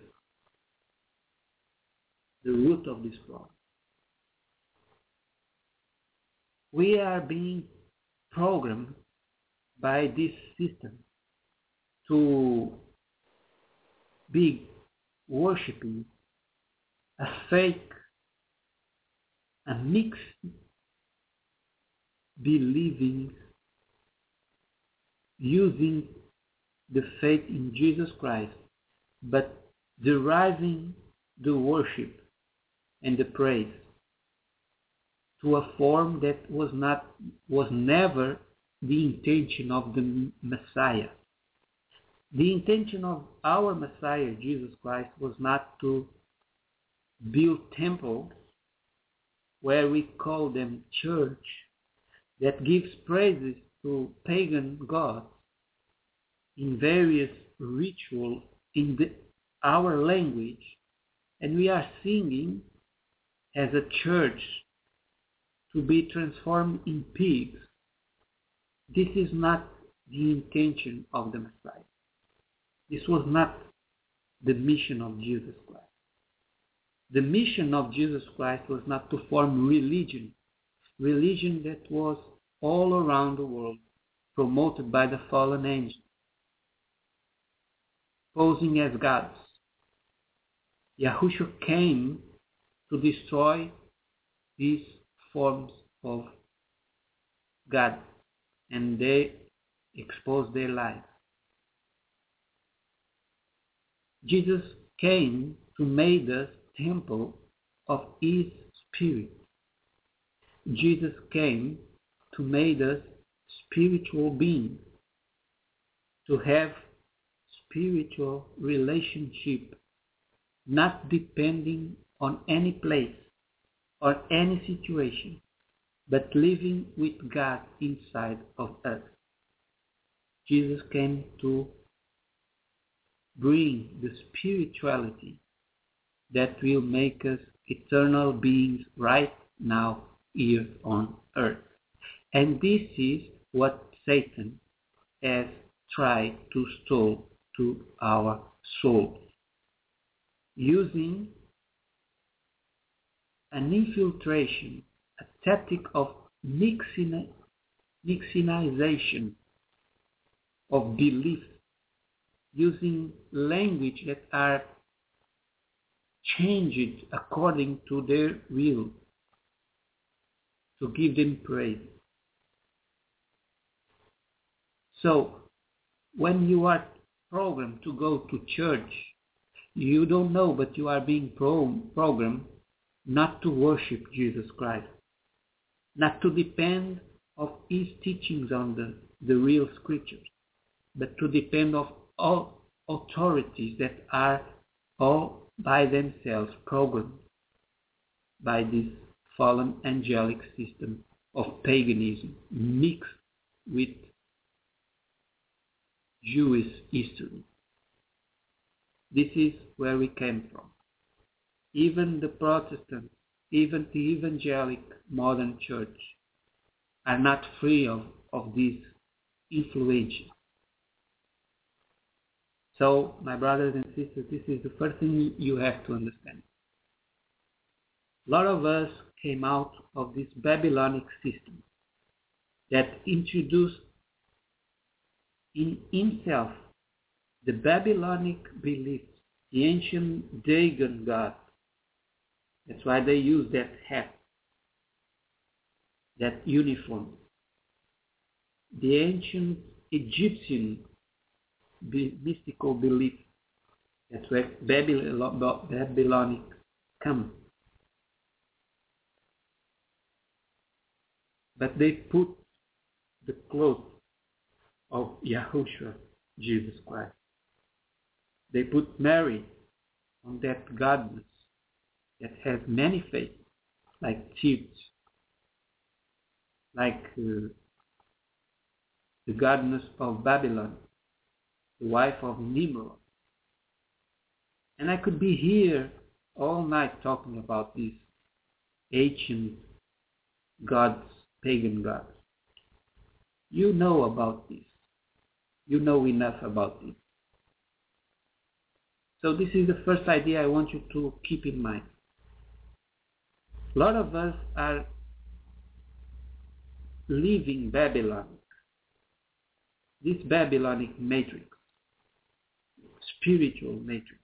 root of this problem. We are being programmed by this system to be worshipping a fake, a mixed believing, using the faith in Jesus Christ, but deriving the worship and the praise to a form that was never the intention of the Messiah. The intention of our Messiah, Jesus Christ, was not to build temples where we call them church, that gives praises to pagan gods in various rituals in our language, and we are singing as a church to be transformed in pigs. This is not the intention of the Messiah. This was not the mission of Jesus Christ. The mission of Jesus Christ was not to form religion that was all around the world, promoted by the fallen angels, posing as gods. Yahushua came to destroy these forms of God, and they exposed their lives. Jesus came to make us temple of His Spirit. Jesus came to make us spiritual beings, to have spiritual relationship, not depending on any place or any situation, but living with God inside of us. Jesus came to bring the spirituality that will make us eternal beings right now here on earth. And this is what Satan has tried to steal to our souls, using an infiltration, a tactic of mixinization of beliefs, using language that are changed according to their will, to give them praise. So, when you are programmed to go to church, you don't know, but you are being programmed not to worship Jesus Christ, not to depend of His teachings on the real scriptures, but to depend of all authorities that are all by themselves programmed by this fallen angelic system of paganism mixed with Jewish history. This is where we came from. Even the Protestants, even the evangelic modern church are not free of these influences. So, my brothers and sisters, this is the first thing you have to understand. A lot of us came out of this Babylonic system that introduced in himself the Babylonic beliefs, the ancient Dagon god. That's why they use that hat, that uniform. The ancient Egyptian mystical belief. That's where Babylonic come. But they put the cloth of Yahushua, Jesus Christ. They put Mary on that goddess that has many faces, like Cheops, like the goddess of Babylon, the wife of Nimrod. And I could be here all night talking about these ancient gods, pagan gods. You know about this. You know enough about this. So this is the first idea I want you to keep in mind. A lot of us are living Babylon, this Babylonic matrix, spiritual matrix.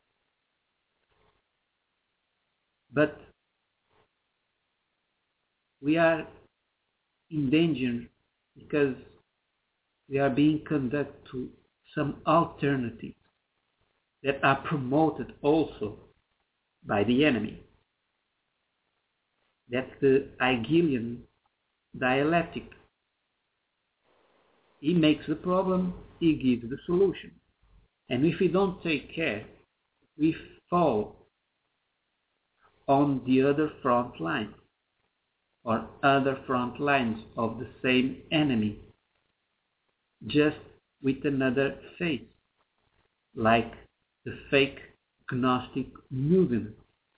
But we are in danger because we are being conducted to some alternatives that are promoted also by the enemy. That's the Hegelian dialectic. He makes the problem, he gives the solution. And if we don't take care, we fall on the other front line or other front lines of the same enemy, just with another face, like the fake Gnostic movement.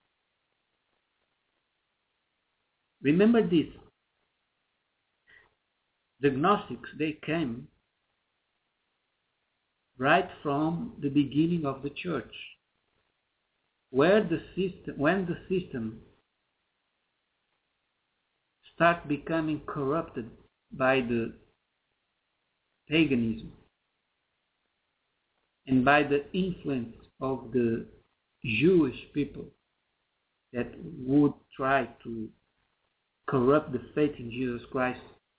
Remember this. The Gnostics, they came right from the beginning of the church, when the system start becoming corrupted by the paganism and by the influence of the Jewish people that would try to corrupt the faith in Jesus Christ,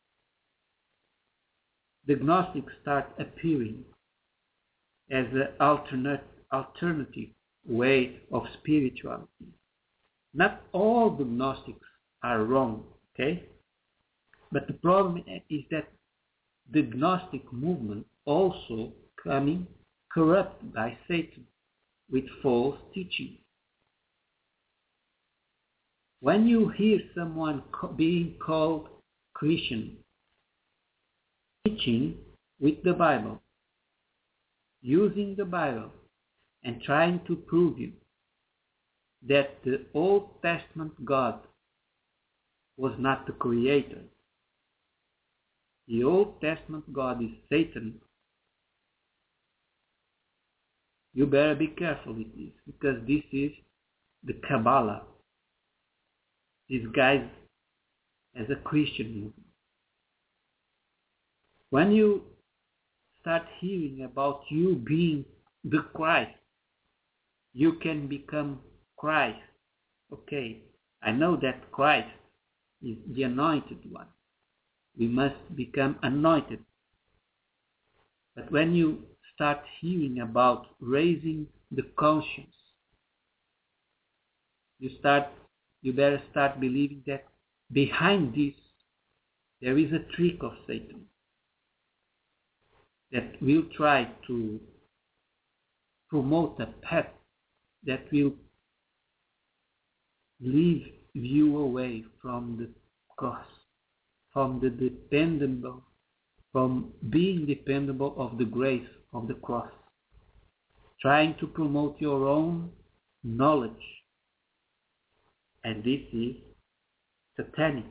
the Gnostics start appearing as an alternative way of spirituality. Not all the Gnostics are wrong, okay? But the problem is that the Gnostic movement also coming corrupted by Satan with false teaching. When you hear someone being called Christian, teaching with the Bible, using the Bible, and trying to prove you that the Old Testament God was not the creator, the Old Testament God is Satan, you better be careful with this, because this is the Kabbalah, disguised as a Christian movement. When you start hearing about you being the Christ, you can become Christ. Okay, I know that Christ is the anointed one. We must become anointed. But when you start hearing about raising the conscience, you better start believing that behind this there is a trick of Satan that will try to promote a path that will lead you away from the cross, from being dependable of the grace of the cross, trying to promote your own knowledge. And this is satanic.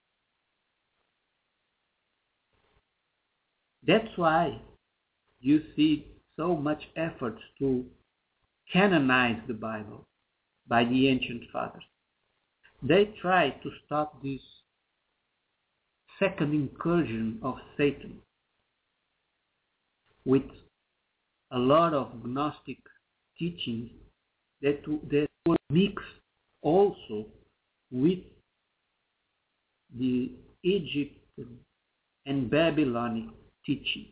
That's why you see so much efforts to canonize the Bible by the ancient fathers. They try to stop this second incursion of Satan with a lot of Gnostic teachings that were mixed also with the Egyptian and Babylonic teaching.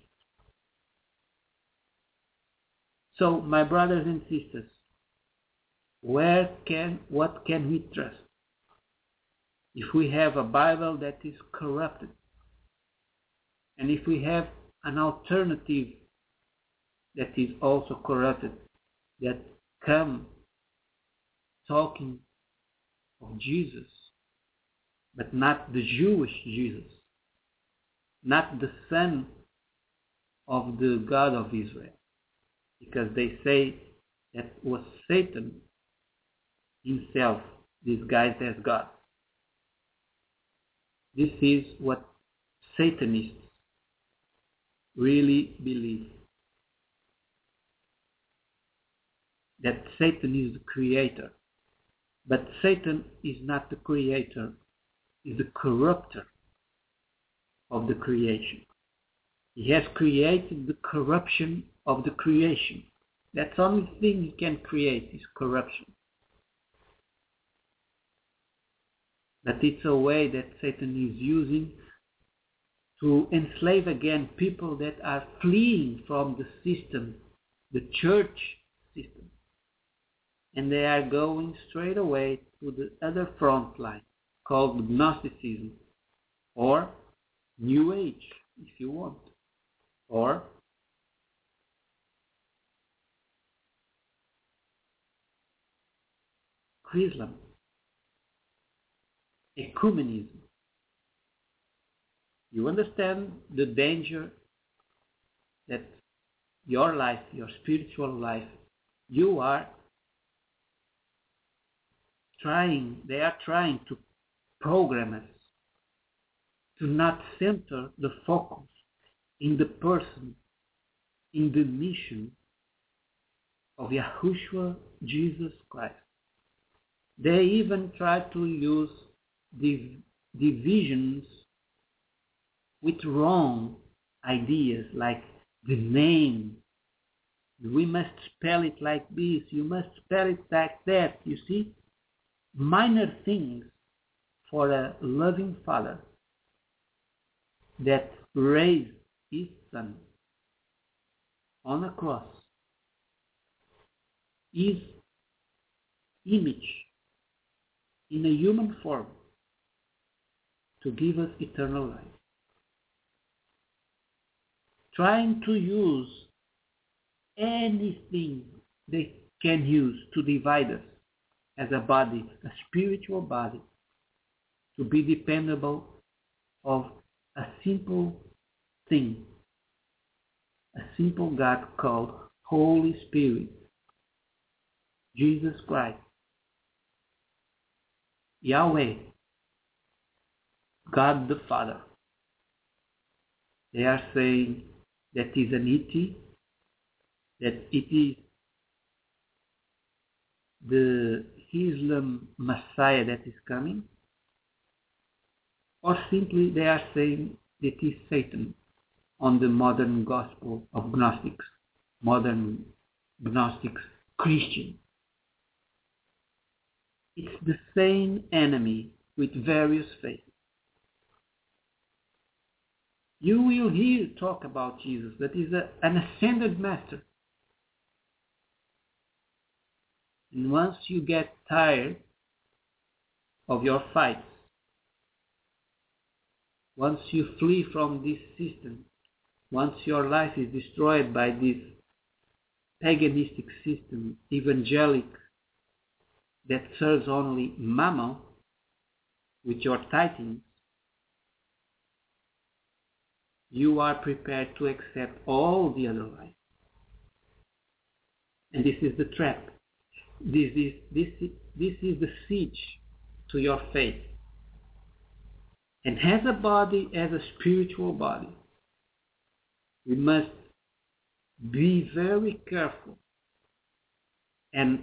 So, my brothers and sisters, what can we trust? If we have a Bible that is corrupted, and if we have an alternative that is also corrupted, that come talking of Jesus, but not the Jewish Jesus, not the Son of the God of Israel, because they say that was Satan himself disguised as God. This is what Satanists really believe, that Satan is the creator. But Satan is not the creator, is the corrupter. the creation. He has created the corruption of the creation. That's the only thing he can create is corruption. But it's a way that Satan is using to enslave again people that are fleeing from the system, the church system. And they are going straight away to the other front line called Gnosticism, or New Age, if you want, or Islam, ecumenism. You understand the danger that your life, your spiritual life, they are trying to program us to not center the focus in the person, in the mission of Yahushua Jesus Christ. They even try to use divisions with wrong ideas, like the name. We must spell it like this, you must spell it like that. You see, minor things for a loving father that raised his son on a cross, his image in a human form, to give us eternal life. Trying to use anything they can use to divide us as a body, a spiritual body, to be dependable of a simple thing, a simple God called Holy Spirit, Jesus Christ, Yahweh, God the Father. They are saying that is an deity, that it is the Islam Messiah that is coming, or simply they are saying that it is Satan on the modern gospel of Gnostics, modern Gnostics Christian. It's the same enemy with various faces. You will hear talk about Jesus, that is an ascended master. And once you get tired of your fights, once you flee from this system, once your life is destroyed by this paganistic system, evangelic, that serves only mammon with your tithings, you are prepared to accept all the other life. And this is the trap. This is the siege to your faith. And as a body, as a spiritual body, we must be very careful and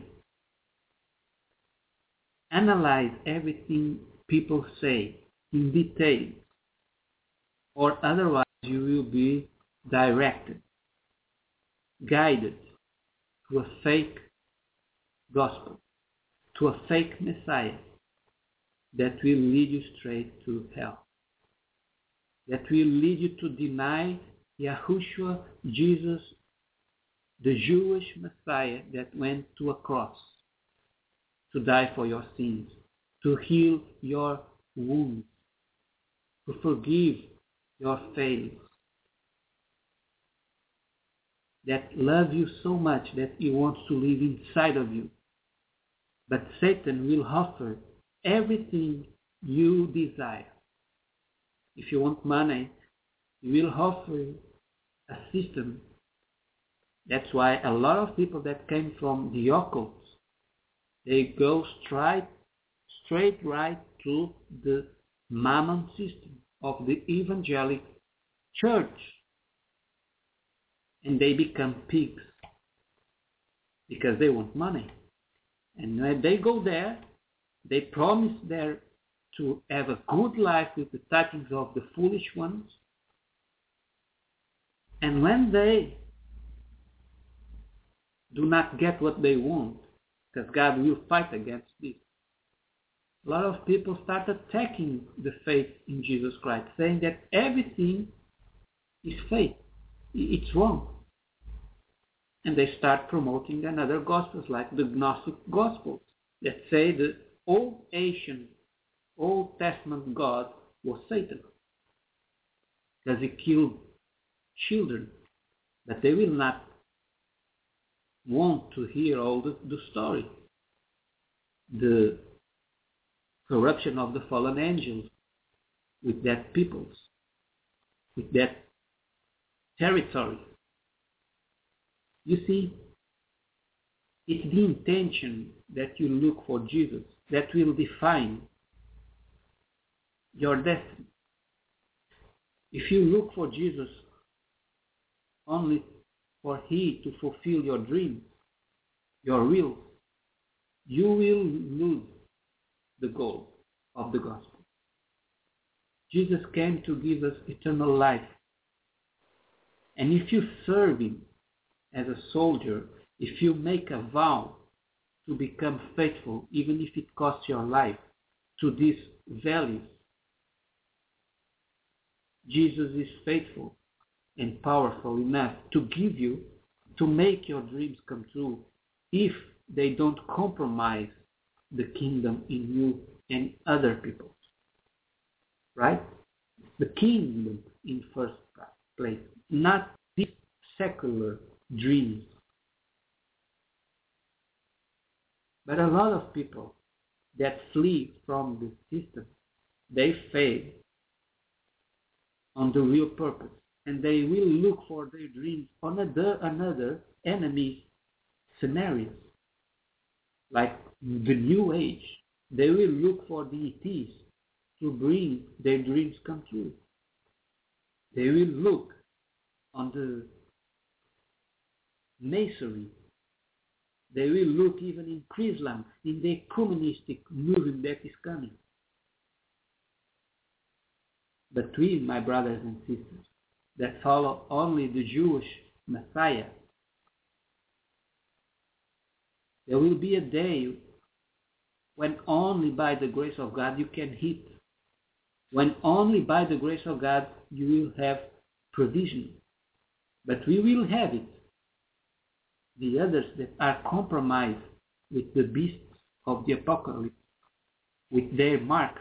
analyze everything people say in detail, or otherwise you will be directed, guided to a fake gospel, to a fake Messiah that will lead you straight to hell, that will lead you to deny Yahushua, Jesus, the Jewish Messiah that went to a cross to die for your sins, to heal your wounds, to forgive your failures, that loves you so much that he wants to live inside of you. But Satan will offer everything you desire. If you want money, he will offer a system. That's why a lot of people that came from the occult, they go straight right to the mammon system of the evangelic church. And they become pigs because they want money. And when they go there, they promise there to have a good life with the titles of the foolish ones, And when they do not get what they want, because God will fight against this, a lot of people start attacking the faith in Jesus Christ, saying that everything is fake. It's wrong. And they start promoting another gospels, like the Gnostic Gospels, that say the Old Testament God was Satan, because he killed children. But they will not want to hear all the story. The corruption of the fallen angels with that peoples, with that territory. You see, it's the intention that you look for Jesus that will define your destiny. If you look for Jesus only for He to fulfill your dreams, your will, you will lose the goal of the gospel. Jesus came to give us eternal life. And if you serve Him as a soldier, if you make a vow to become faithful, even if it costs your life, to these values, Jesus is faithful and powerful enough to give you, to make your dreams come true, if they don't compromise the kingdom in you and other people. Right? The kingdom in first place, not these secular dreams. But a lot of people that flee from the system, they fail on the real purpose, and they will look for their dreams on another enemy scenarios, like the New Age. They will look for the ETs to bring their dreams come true. They will look on the Masonry. They will look even in Islam, in the communistic movement that is coming. But we, my brothers and sisters, that follow only the Jewish Messiah, there will be a day when only by the grace of God you can eat. When only by the grace of God you will have provision. But we will have it. The others that are compromised with the beasts of the apocalypse, with their marks,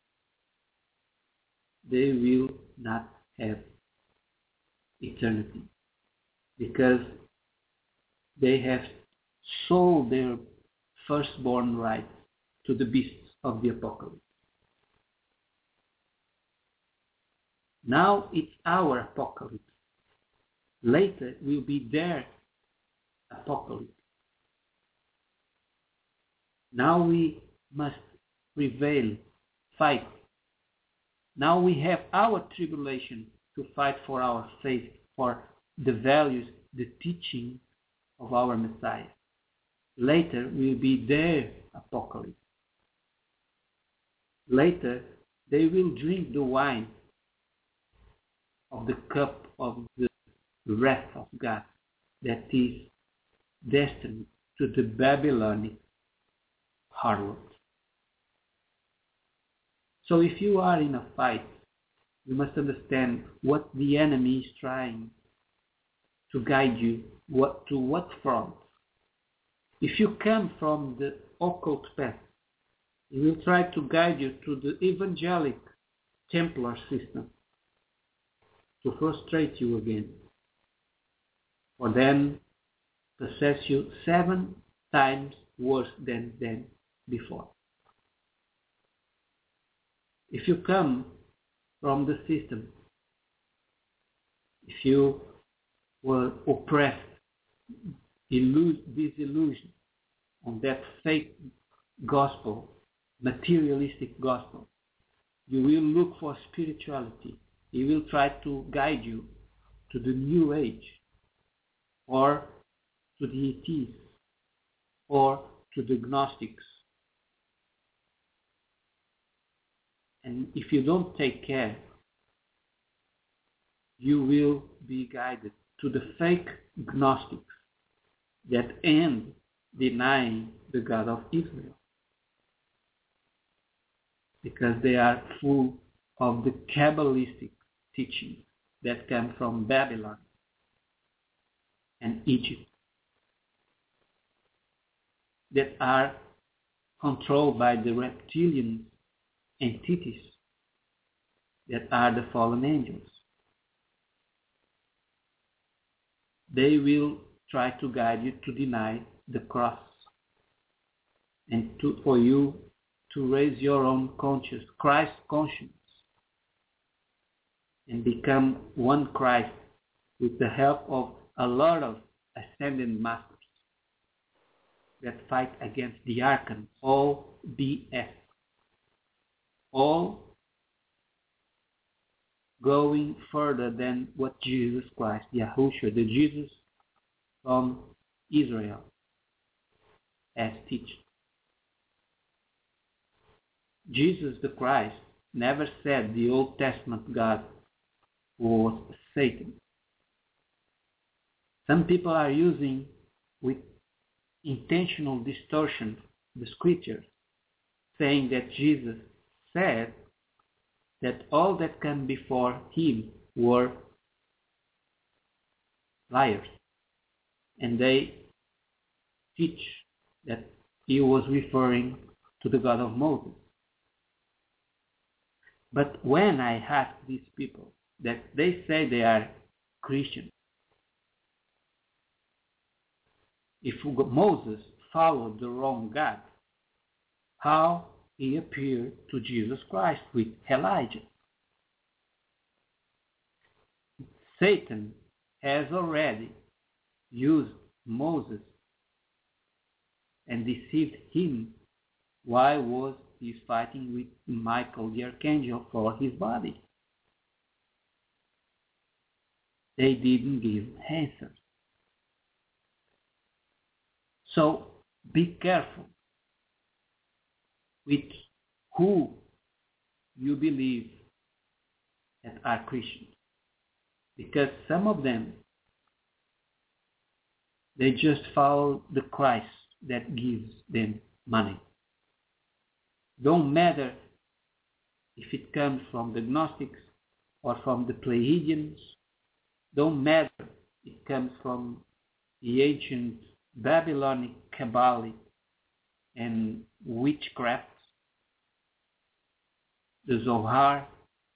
they will not have eternity, because they have sold their firstborn rights to the beasts of the apocalypse. Now it's our apocalypse. Later will be their apocalypse. Now we must prevail, fight. Now we have our tribulation to fight for our faith, for the values, the teaching of our Messiah. Later will be their apocalypse. Later they will drink the wine of the cup of the wrath of God that is destined to the Babylonic harlot. So if you are in a fight, you must understand what the enemy is trying to guide you, to what front. If you come from the occult path, he will try to guide you to the evangelic Templar system, to frustrate you again, for then possess you 7 times worse than before. If you come from the system, if you were oppressed, disillusioned on that fake gospel, materialistic gospel, you will look for spirituality. He will try to guide you to the New Age, or to the ETs, or to the Gnostics. And if you don't take care, you will be guided to the fake Gnostics that end denying the God of Israel, because they are full of the Kabbalistic teachings that come from Babylon and Egypt, that are controlled by the reptilian entities that are the fallen angels. They will try to guide you to deny the cross and for you to raise your own conscience, Christ conscience, and become one Christ with the help of a lot of ascended masters that fight against the archons, all BS, all going further than what Jesus Christ, Yahushua, the Jesus from Israel, has taught. Jesus the Christ never said the Old Testament God was Satan. Some people are using with intentional distortion the scriptures, saying that Jesus said that all that came before him were liars. And they teach that he was referring to the God of Moses. But when I ask these people that they say they are Christians, if Moses followed the wrong God, how he appeared to Jesus Christ with Elijah? Satan has already used Moses and deceived him while was he fighting with Michael the archangel for his body. They didn't give answers. So be careful with who you believe that are Christians, because some of them, they just follow the Christ that gives them money. Don't matter if it comes from the Gnostics or from the Pleiadians. Don't matter if it comes from the ancient Babylonic Kabbalic and witchcraft, the Zohar.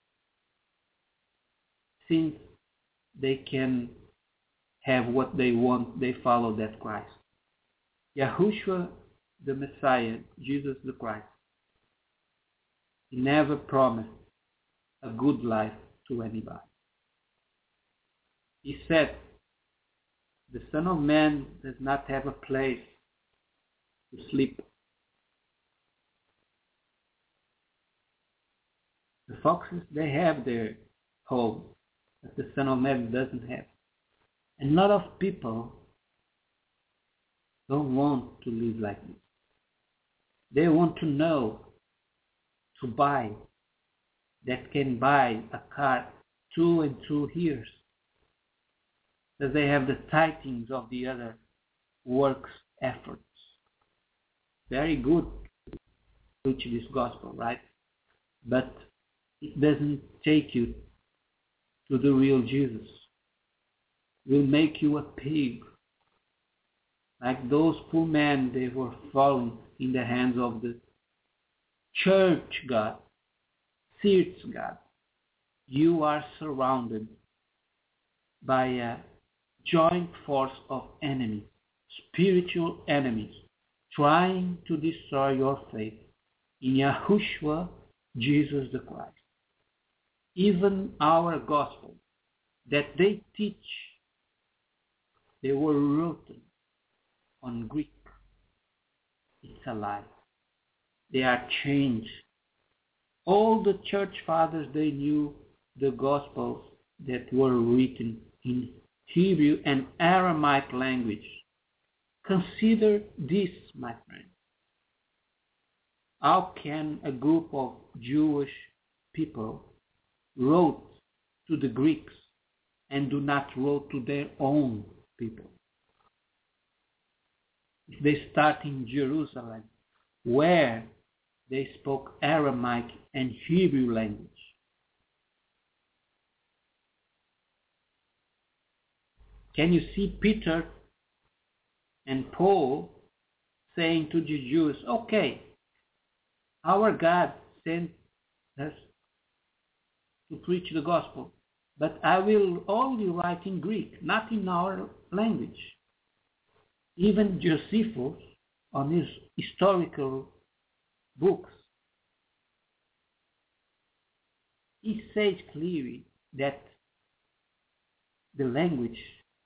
Since they can have what they want, they follow that Christ. Yahushua the Messiah, Jesus the Christ, he never promised a good life to anybody. He said, the Son of Man does not have a place to sleep. The foxes, they have their home, but the Son of Man doesn't have. And a lot of people don't want to live like this. They want to know, to buy, that can buy a car 2 and 2 years. That they have the titings of the other works, efforts. Very good to preach this gospel, right? But it doesn't take you to the real Jesus. It will make you a pig. Like those poor men, they were falling in the hands of the church God, search God. You are surrounded by a joint force of enemies, spiritual enemies, trying to destroy your faith in Yahushua, Jesus the Christ. Even our gospel that they teach, they were written on Greek. It's a lie. They are changed. All the church fathers, they knew the gospels that were written in Hebrew and Aramaic language. Consider this, my friend. How can a group of Jewish people wrote to the Greeks and do not write to their own people. If they start in Jerusalem, where they spoke Aramaic and Hebrew language. Can you see Peter and Paul saying to the Jews, okay, our God sent us to preach the gospel, but I will only write in Greek, not in our language. Even Josephus, on his historical books, he says clearly that the language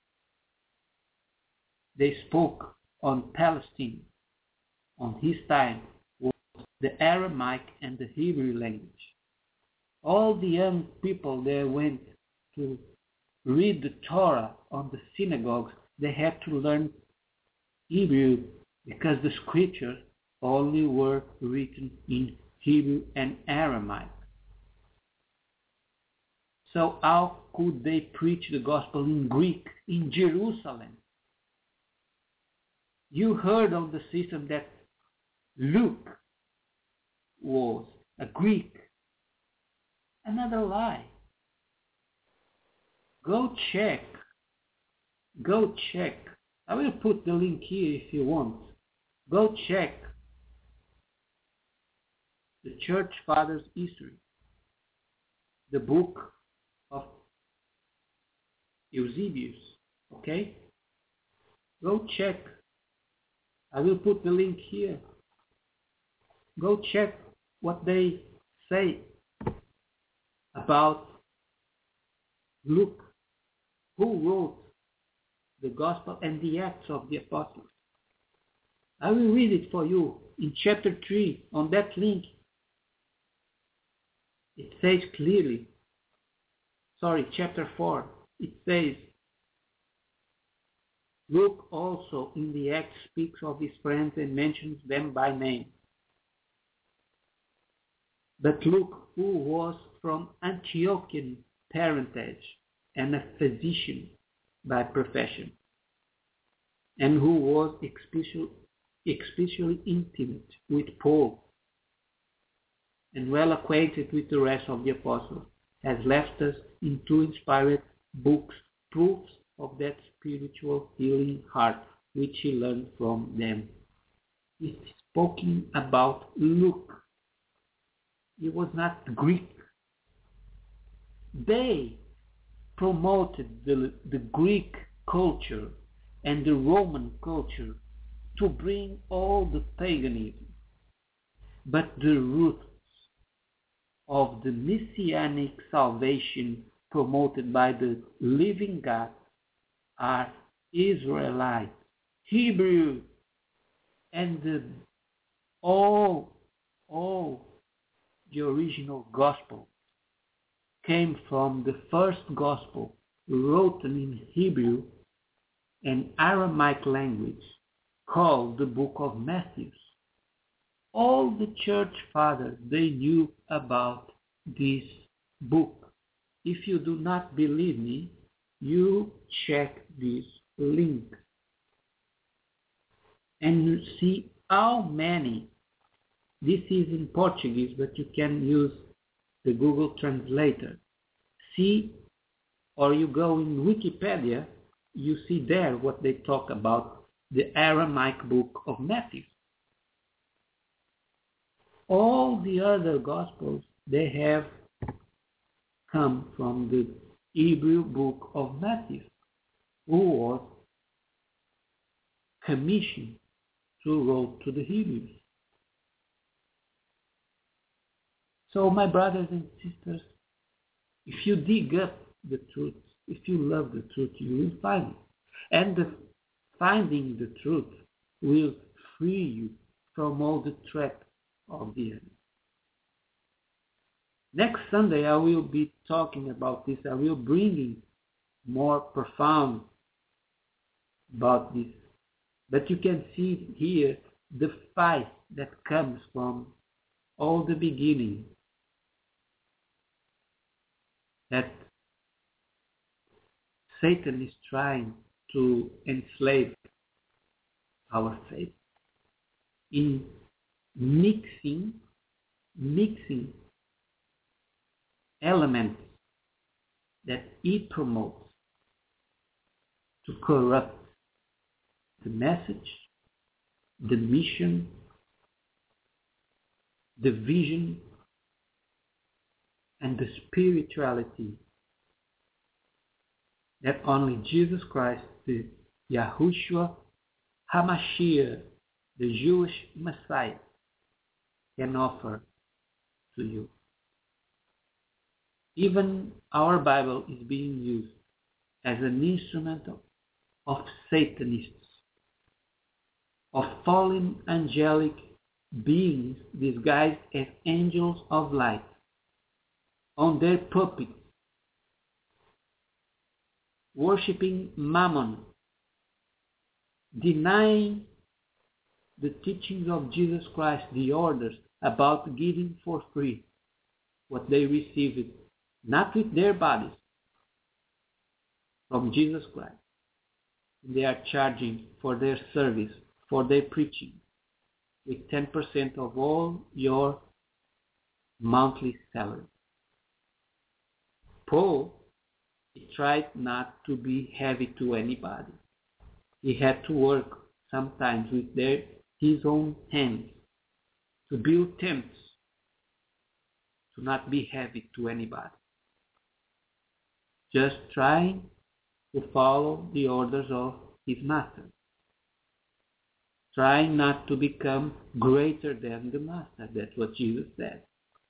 they spoke on Palestine on his time was the Aramaic and the Hebrew language. All the young people there went to read the Torah on the synagogues. They had to learn Hebrew because the scriptures only were written in Hebrew and Aramaic. So how could they preach the gospel in Greek in Jerusalem? You heard of the system that Luke was a Greek. Another lie. Go check. I will put the link here if you want. Go check the Church Fathers' history. The book of Eusebius. Okay? Go check. I will put the link here. Go check what they say about Luke, who wrote the Gospel and the Acts of the Apostles. I will read it for you in chapter 3 on that link. It says clearly, chapter 4, it says, Luke also in the Acts speaks of his friends and mentions them by name. But Luke, who was from Antiochian parentage and a physician by profession, and who was especially intimate with Paul and well acquainted with the rest of the apostles, has left us in two inspired books, proofs of that spiritual healing heart which he learned from them. It's spoken about Luke. He was not Greek. They promoted the Greek culture and the Roman culture to bring all the paganism. But the roots of the messianic salvation promoted by the living God are Israelites, Hebrew, and all the original gospel came from the first gospel written in Hebrew and Aramaic language called the Book of Matthew. All the church fathers, they knew about this book. If you do not believe me, you check this link and you see how many. This is in Portuguese, but you can use the Google Translator. See, or you go in Wikipedia, you see there what they talk about the Aramaic book of Matthew. All the other Gospels, they have come from the Hebrew book of Matthew, who was commissioned to write to the Hebrews. So my brothers and sisters, if you dig up the truth, if you love the truth, you will find it. And finding the truth will free you from all the traps of the enemy. Next Sunday I will be talking about this. I will bring in more profound about this. But you can see here the fight that comes from all the beginning. That Satan is trying to enslave our faith in mixing elements that he promotes to corrupt the message, the mission, the vision, and the spirituality that only Jesus Christ, the Yahushua HaMashiach, the Jewish Messiah, can offer to you. Even our Bible is being used as an instrument of Satanists, of fallen angelic beings disguised as angels of light, on their pulpits, worshipping Mammon, denying the teachings of Jesus Christ, the orders about giving for free what they received, not with their bodies, from Jesus Christ. They are charging for their service, for their preaching, with 10% of all your monthly salary. Paul, he tried not to be heavy to anybody. He had to work sometimes with his own hands to build tents, to not be heavy to anybody. Just trying to follow the orders of his master. Trying not to become greater than the master. That's what Jesus said.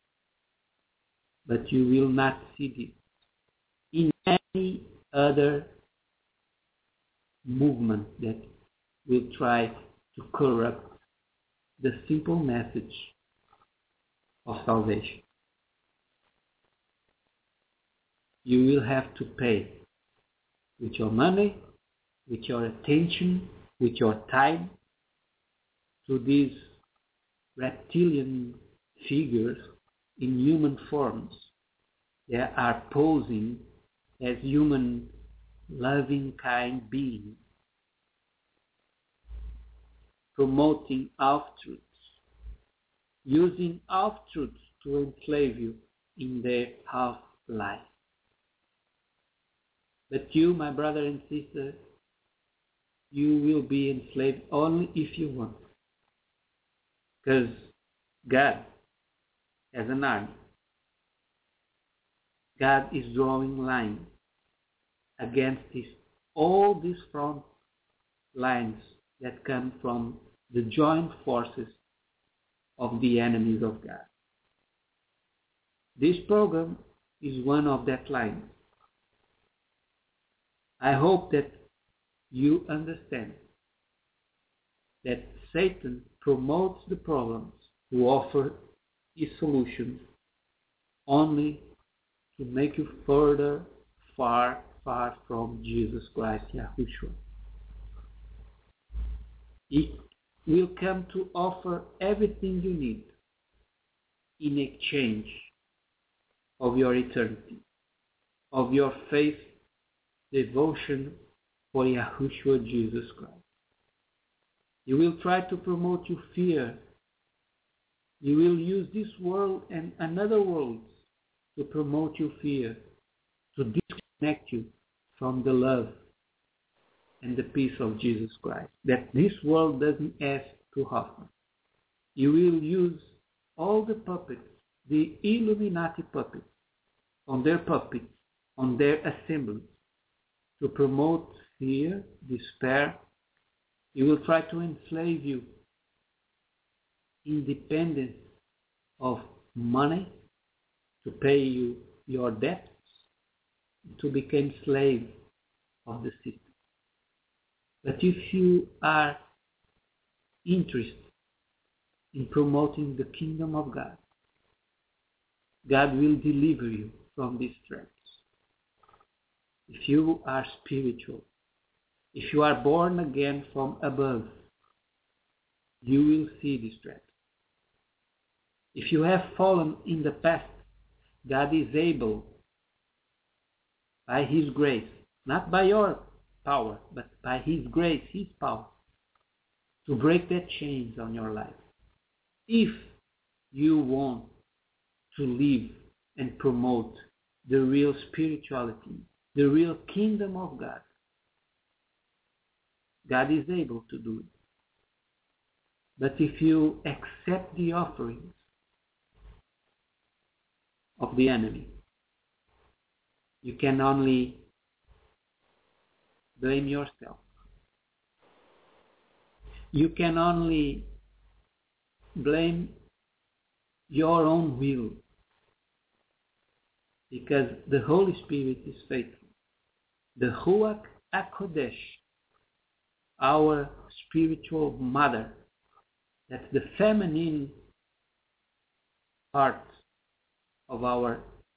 But you will not see this in any other movement that will try to corrupt the simple message of salvation. You will have to pay with your money, with your attention, with your time, to these reptilian figures in human forms that are posing as human, loving, kind beings, promoting half-truths, using half-truths to enslave you in their half-life. But you, my brother and sister, you will be enslaved only if you want. Because God has an army. God is drawing lines against all these front lines that come from the joint forces of the enemies of God. This program is one of that line. I hope that you understand that Satan promotes the problems to offer his solutions only to make you far from Jesus Christ, Yahushua. He will come to offer everything you need in exchange of your eternity, of your faith, devotion for Yahushua Jesus Christ. He will try to promote you fear. He will use this world and another world to promote you fear, to disconnect you from the love and the peace of Jesus Christ that this world doesn't ask to offer. He will use all the puppets, the Illuminati puppets, on their assemblies, to promote fear, despair. He will try to enslave you in dependence of money, to pay you your debts, to become slave of the system. But if you are interested in promoting the kingdom of God, God will deliver you from these traps. If you are spiritual, if you are born again from above, you will see these traps. If you have fallen in the past, God is able, by His grace, not by your power, but by His grace, His power, to break that chains on your life. If you want to live and promote the real spirituality, the real kingdom of God, God is able to do it. But if you accept the offerings of the enemy, you can only blame yourself. You can only blame your own will, because the Holy Spirit is faithful. The Ruach HaKodesh, our spiritual mother, that's the feminine part of our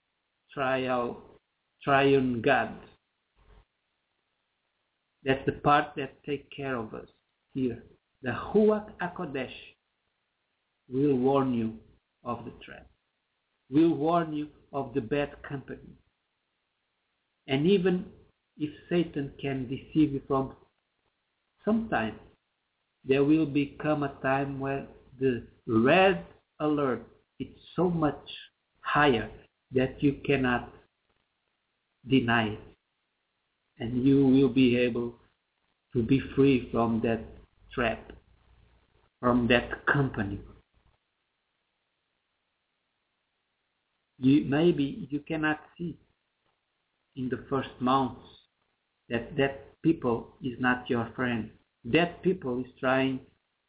triune God. That's the part that takes care of us here. The Ruach HaKodesh will warn you of the trap, will warn you of the bad company. And even if Satan can deceive you from sometimes, there will become a time where the red alert is so much higher that you cannot deny it. And you will be able to be free from that trap, from that company. Maybe you cannot see in the first months that people is not your friend. That people is trying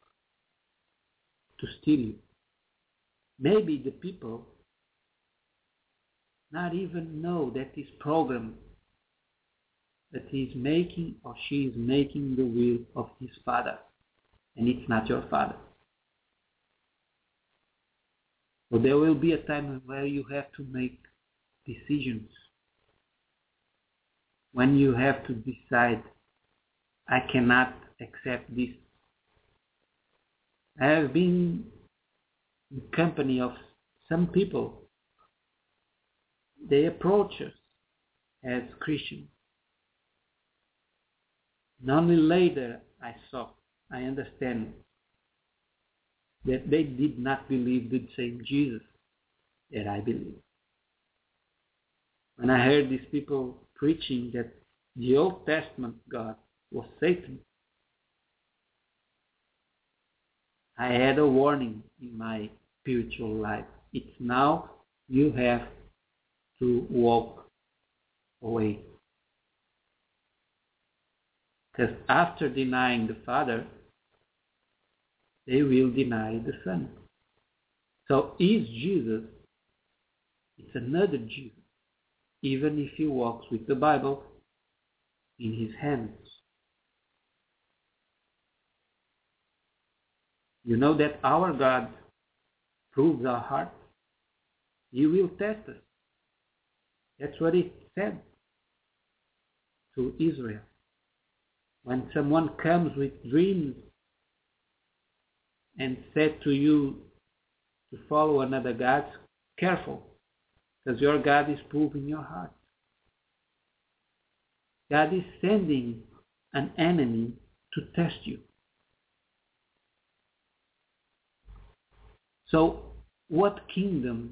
to steal you. Maybe the people not even know that this program that he is making or she is making the will of his father, and it's not your father. So there will be a time where you have to make decisions, when you have to decide, I cannot accept this. I have been in company of some people. They approach us as Christians. And only later I understand that they did not believe the same Jesus that I believe. When I heard these people preaching that the Old Testament God was Satan, I had a warning in my spiritual life. It's now you have to walk away. Because after denying the Father, they will deny the Son. So is Jesus, it's another Jesus, even if he walks with the Bible in his hands. You know that our God proves our heart. He will test us. That's what he said to Israel. When someone comes with dreams and said to you to follow another God, careful, because your God is proving your heart. God is sending an enemy to test you. So, what kingdom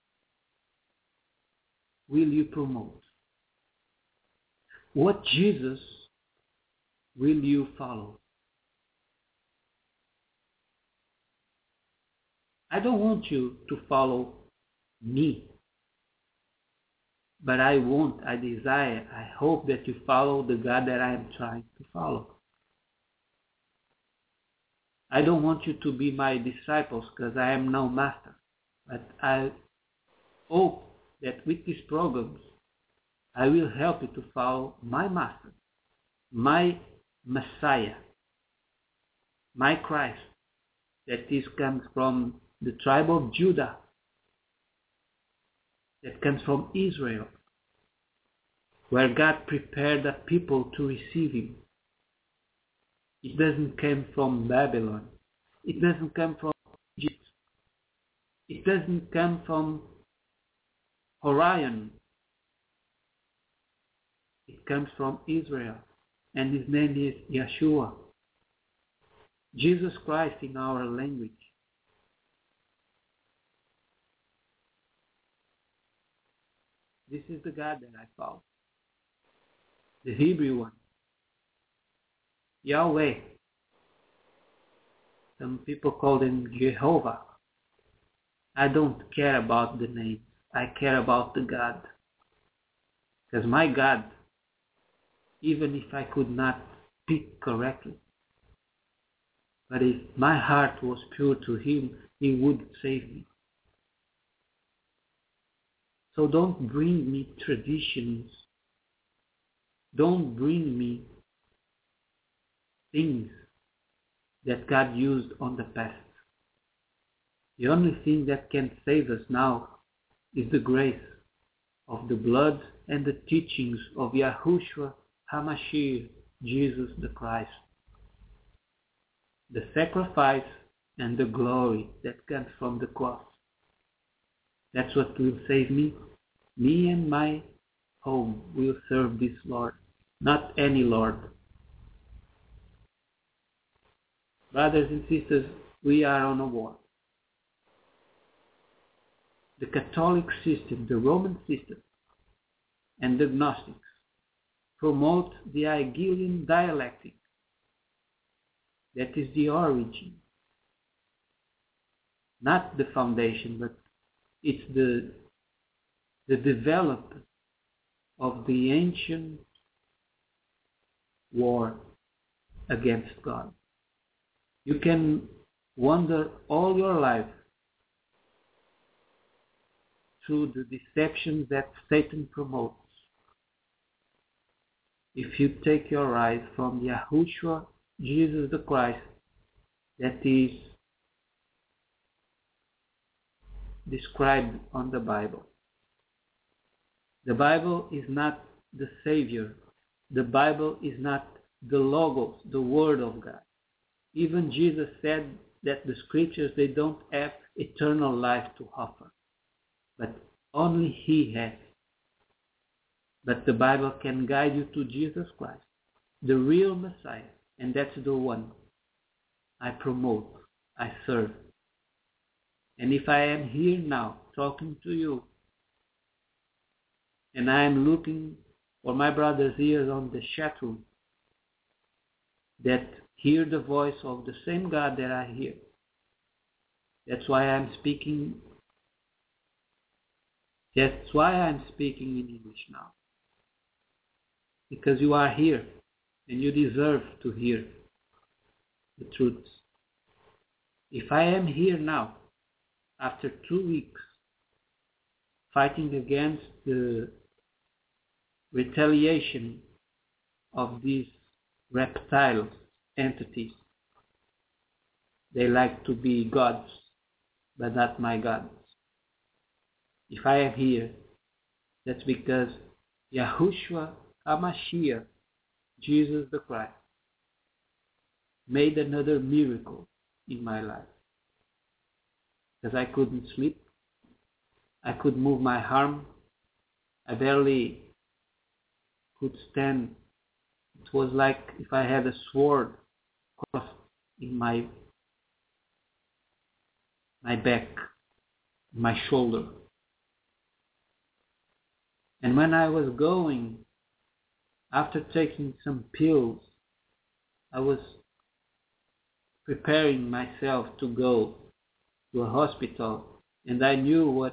will you promote? What Jesus will you follow? I don't want you to follow me, but I desire, I hope that you follow the God that I am trying to follow. I don't want you to be my disciples because I am no master, but I hope that with these programs I will help you to follow my master, my Messiah, my Christ, that this comes from the tribe of Judah, that comes from Israel, where God prepared a people to receive him. It doesn't come from Babylon. It doesn't come from Egypt. It doesn't come from Orion. It comes from Israel, and his name is Yeshua. Jesus Christ in our language. This is the God that I found. The Hebrew one. Yahweh. Some people call him Jehovah. I don't care about the name. I care about the God. Because my God, even if I could not speak correctly, but if my heart was pure to him, he would save me. So don't bring me traditions. Don't bring me things that God used on the past. The only thing that can save us now is the grace of the blood and the teachings of Yahushua HaMashiach, Jesus the Christ. The sacrifice and the glory that comes from the cross. That's what will save me. Me and my home will serve this Lord, not any Lord. Brothers and sisters, we are on a war. The Catholic system, the Roman system, and the Gnostics promote the Hegelian dialectic. That is the origin, not the foundation, but it's the development of the ancient war against God. You can wander all your life through the deceptions that Satan promotes. If you take your eyes from Yahushua, Jesus the Christ, that is described on the Bible. The Bible is not the Savior. The Bible is not the Logos, the Word of God. Even Jesus said that the Scriptures, they don't have eternal life to offer. But only He has. But the Bible can guide you to Jesus Christ, the real Messiah. And that's the one I promote, I serve. And if I am here now talking to you, and I am looking for my brothers here on the chat room that hear the voice of the same God that I hear, that's why I'm speaking. That's why I'm speaking in English now. Because you are here and you deserve to hear the truth. If I am here now, after 2 weeks, fighting against the retaliation of these reptile entities, they like to be gods, but not my gods. If I am here, that's because Yahushua HaMashiach, Jesus the Christ, made another miracle in my life. Because I couldn't sleep. I could move my arm. I barely could stand. It was like if I had a sword crossed in my back, my shoulder. And when I was going, after taking some pills, I was preparing myself to go to a hospital, and I knew what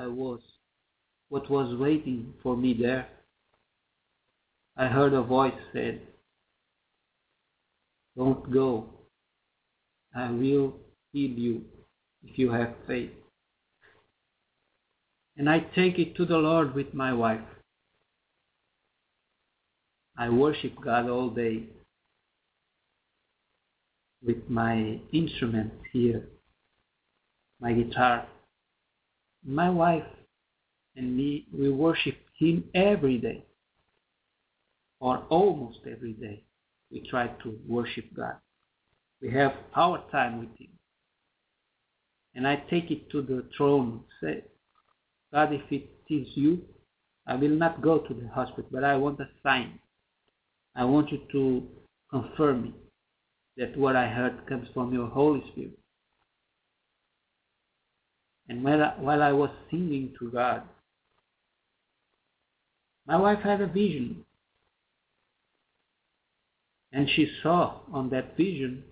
was waiting for me there. I heard a voice said, "Don't go. I will heal you if you have faith." And I take it to the Lord with my wife. I worship God all day with my instrument here, my guitar. My wife and me, we worship Him every day, or almost every day. We try to worship God. We have our time with Him. And I take it to the throne, say, "God, if it is you, I will not go to the hospital, but I want a sign. I want you to confirm me that what I heard comes from your Holy Spirit. And while I was singing to God, my wife had a vision. And she saw on that vision,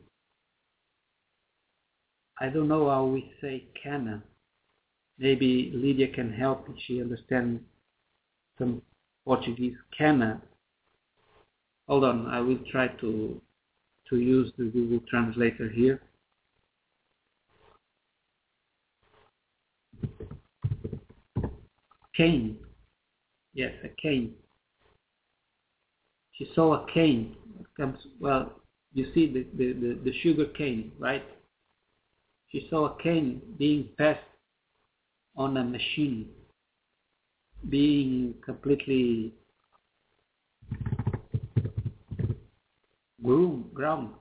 I don't know how we say Cana. Maybe Lydia can help if she understands some Portuguese. Cana. Hold on, I will try to use the Google Translator here. Cane. Yes, a cane. She saw a cane. Well, you see the sugar cane, right? She saw a cane being passed on a machine, being completely ground.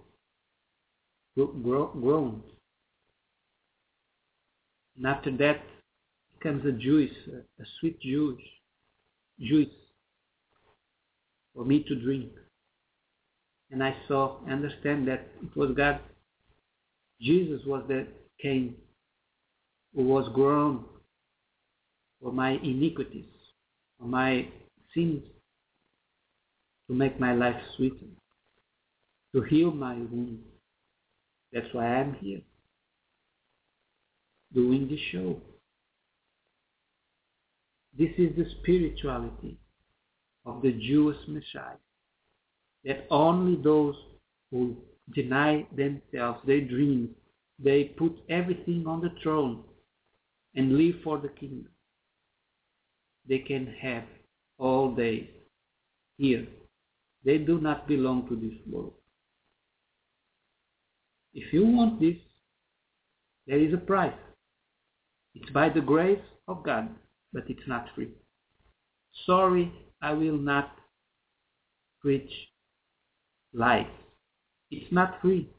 And after that comes a juice, a sweet juice for me to drink. And I understand that it was God. Jesus was that cane who was grown for my iniquities, for my sins, to make my life sweeter, to heal my wounds. That's why I'm here, doing this show. This is the spirituality of the Jewish Messiah, that only those who deny themselves, their dreams, they put everything on the throne and live for the kingdom, they can have all days here. They do not belong to this world. If you want this, there is a price. It's by the grace of God, but it's not free. Sorry, I will not preach lies. It's not free.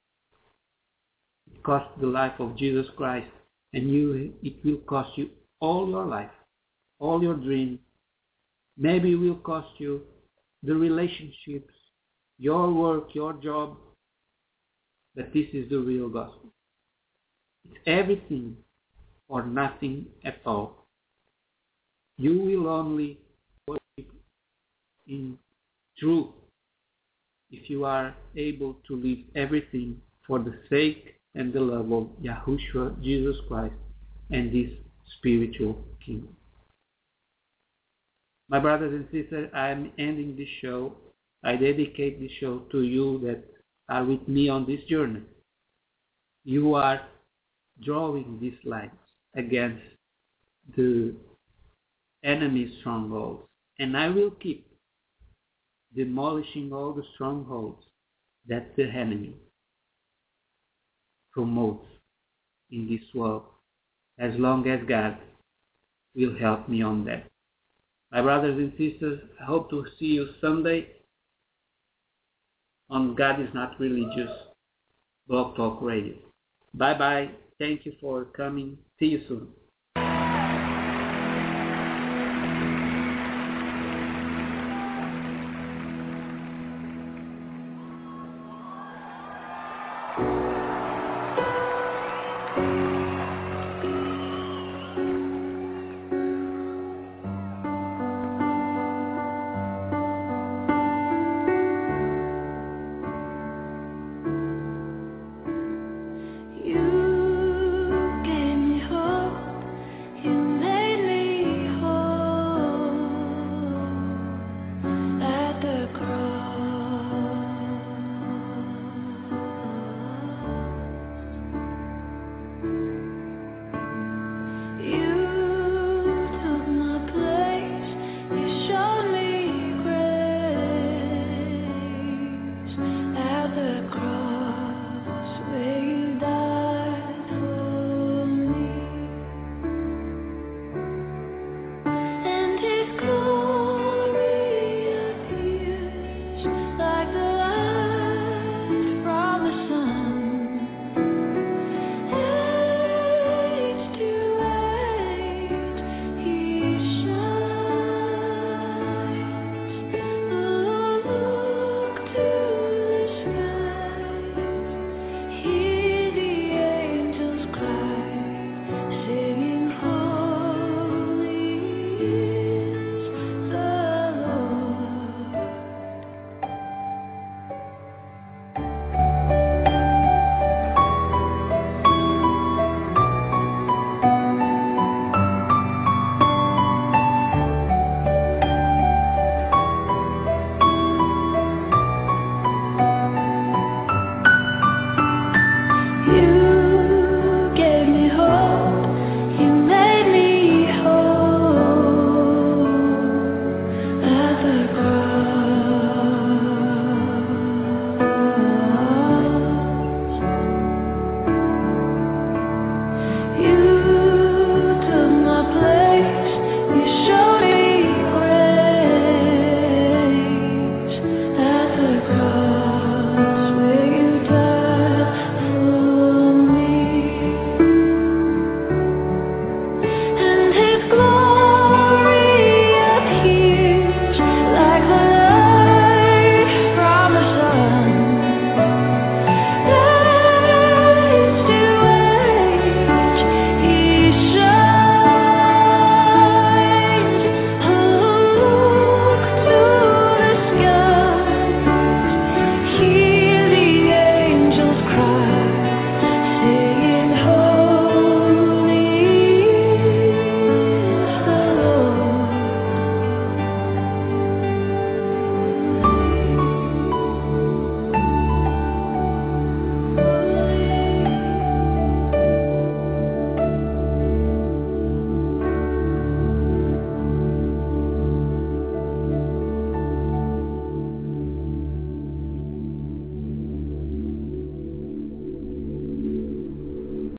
It cost the life of Jesus Christ, and it will cost you all your life, all your dreams. Maybe it will cost you the relationships, your work, your job, but this is the real gospel. It's everything or nothing at all. You will only worship in truth if you are able to leave everything for the sake and the love of Yahushua, Jesus Christ, and this spiritual kingdom. My brothers and sisters, I am ending this show. I dedicate this show to you that are with me on this journey. You are drawing these lines against the enemy's strongholds, and I will keep demolishing all the strongholds that the enemy promotes in this world, as long as God will help me on that. My brothers and sisters, I hope to see you Sunday on God is Not Religious Blog Talk Radio. Bye-bye. Thank you for coming. See you soon.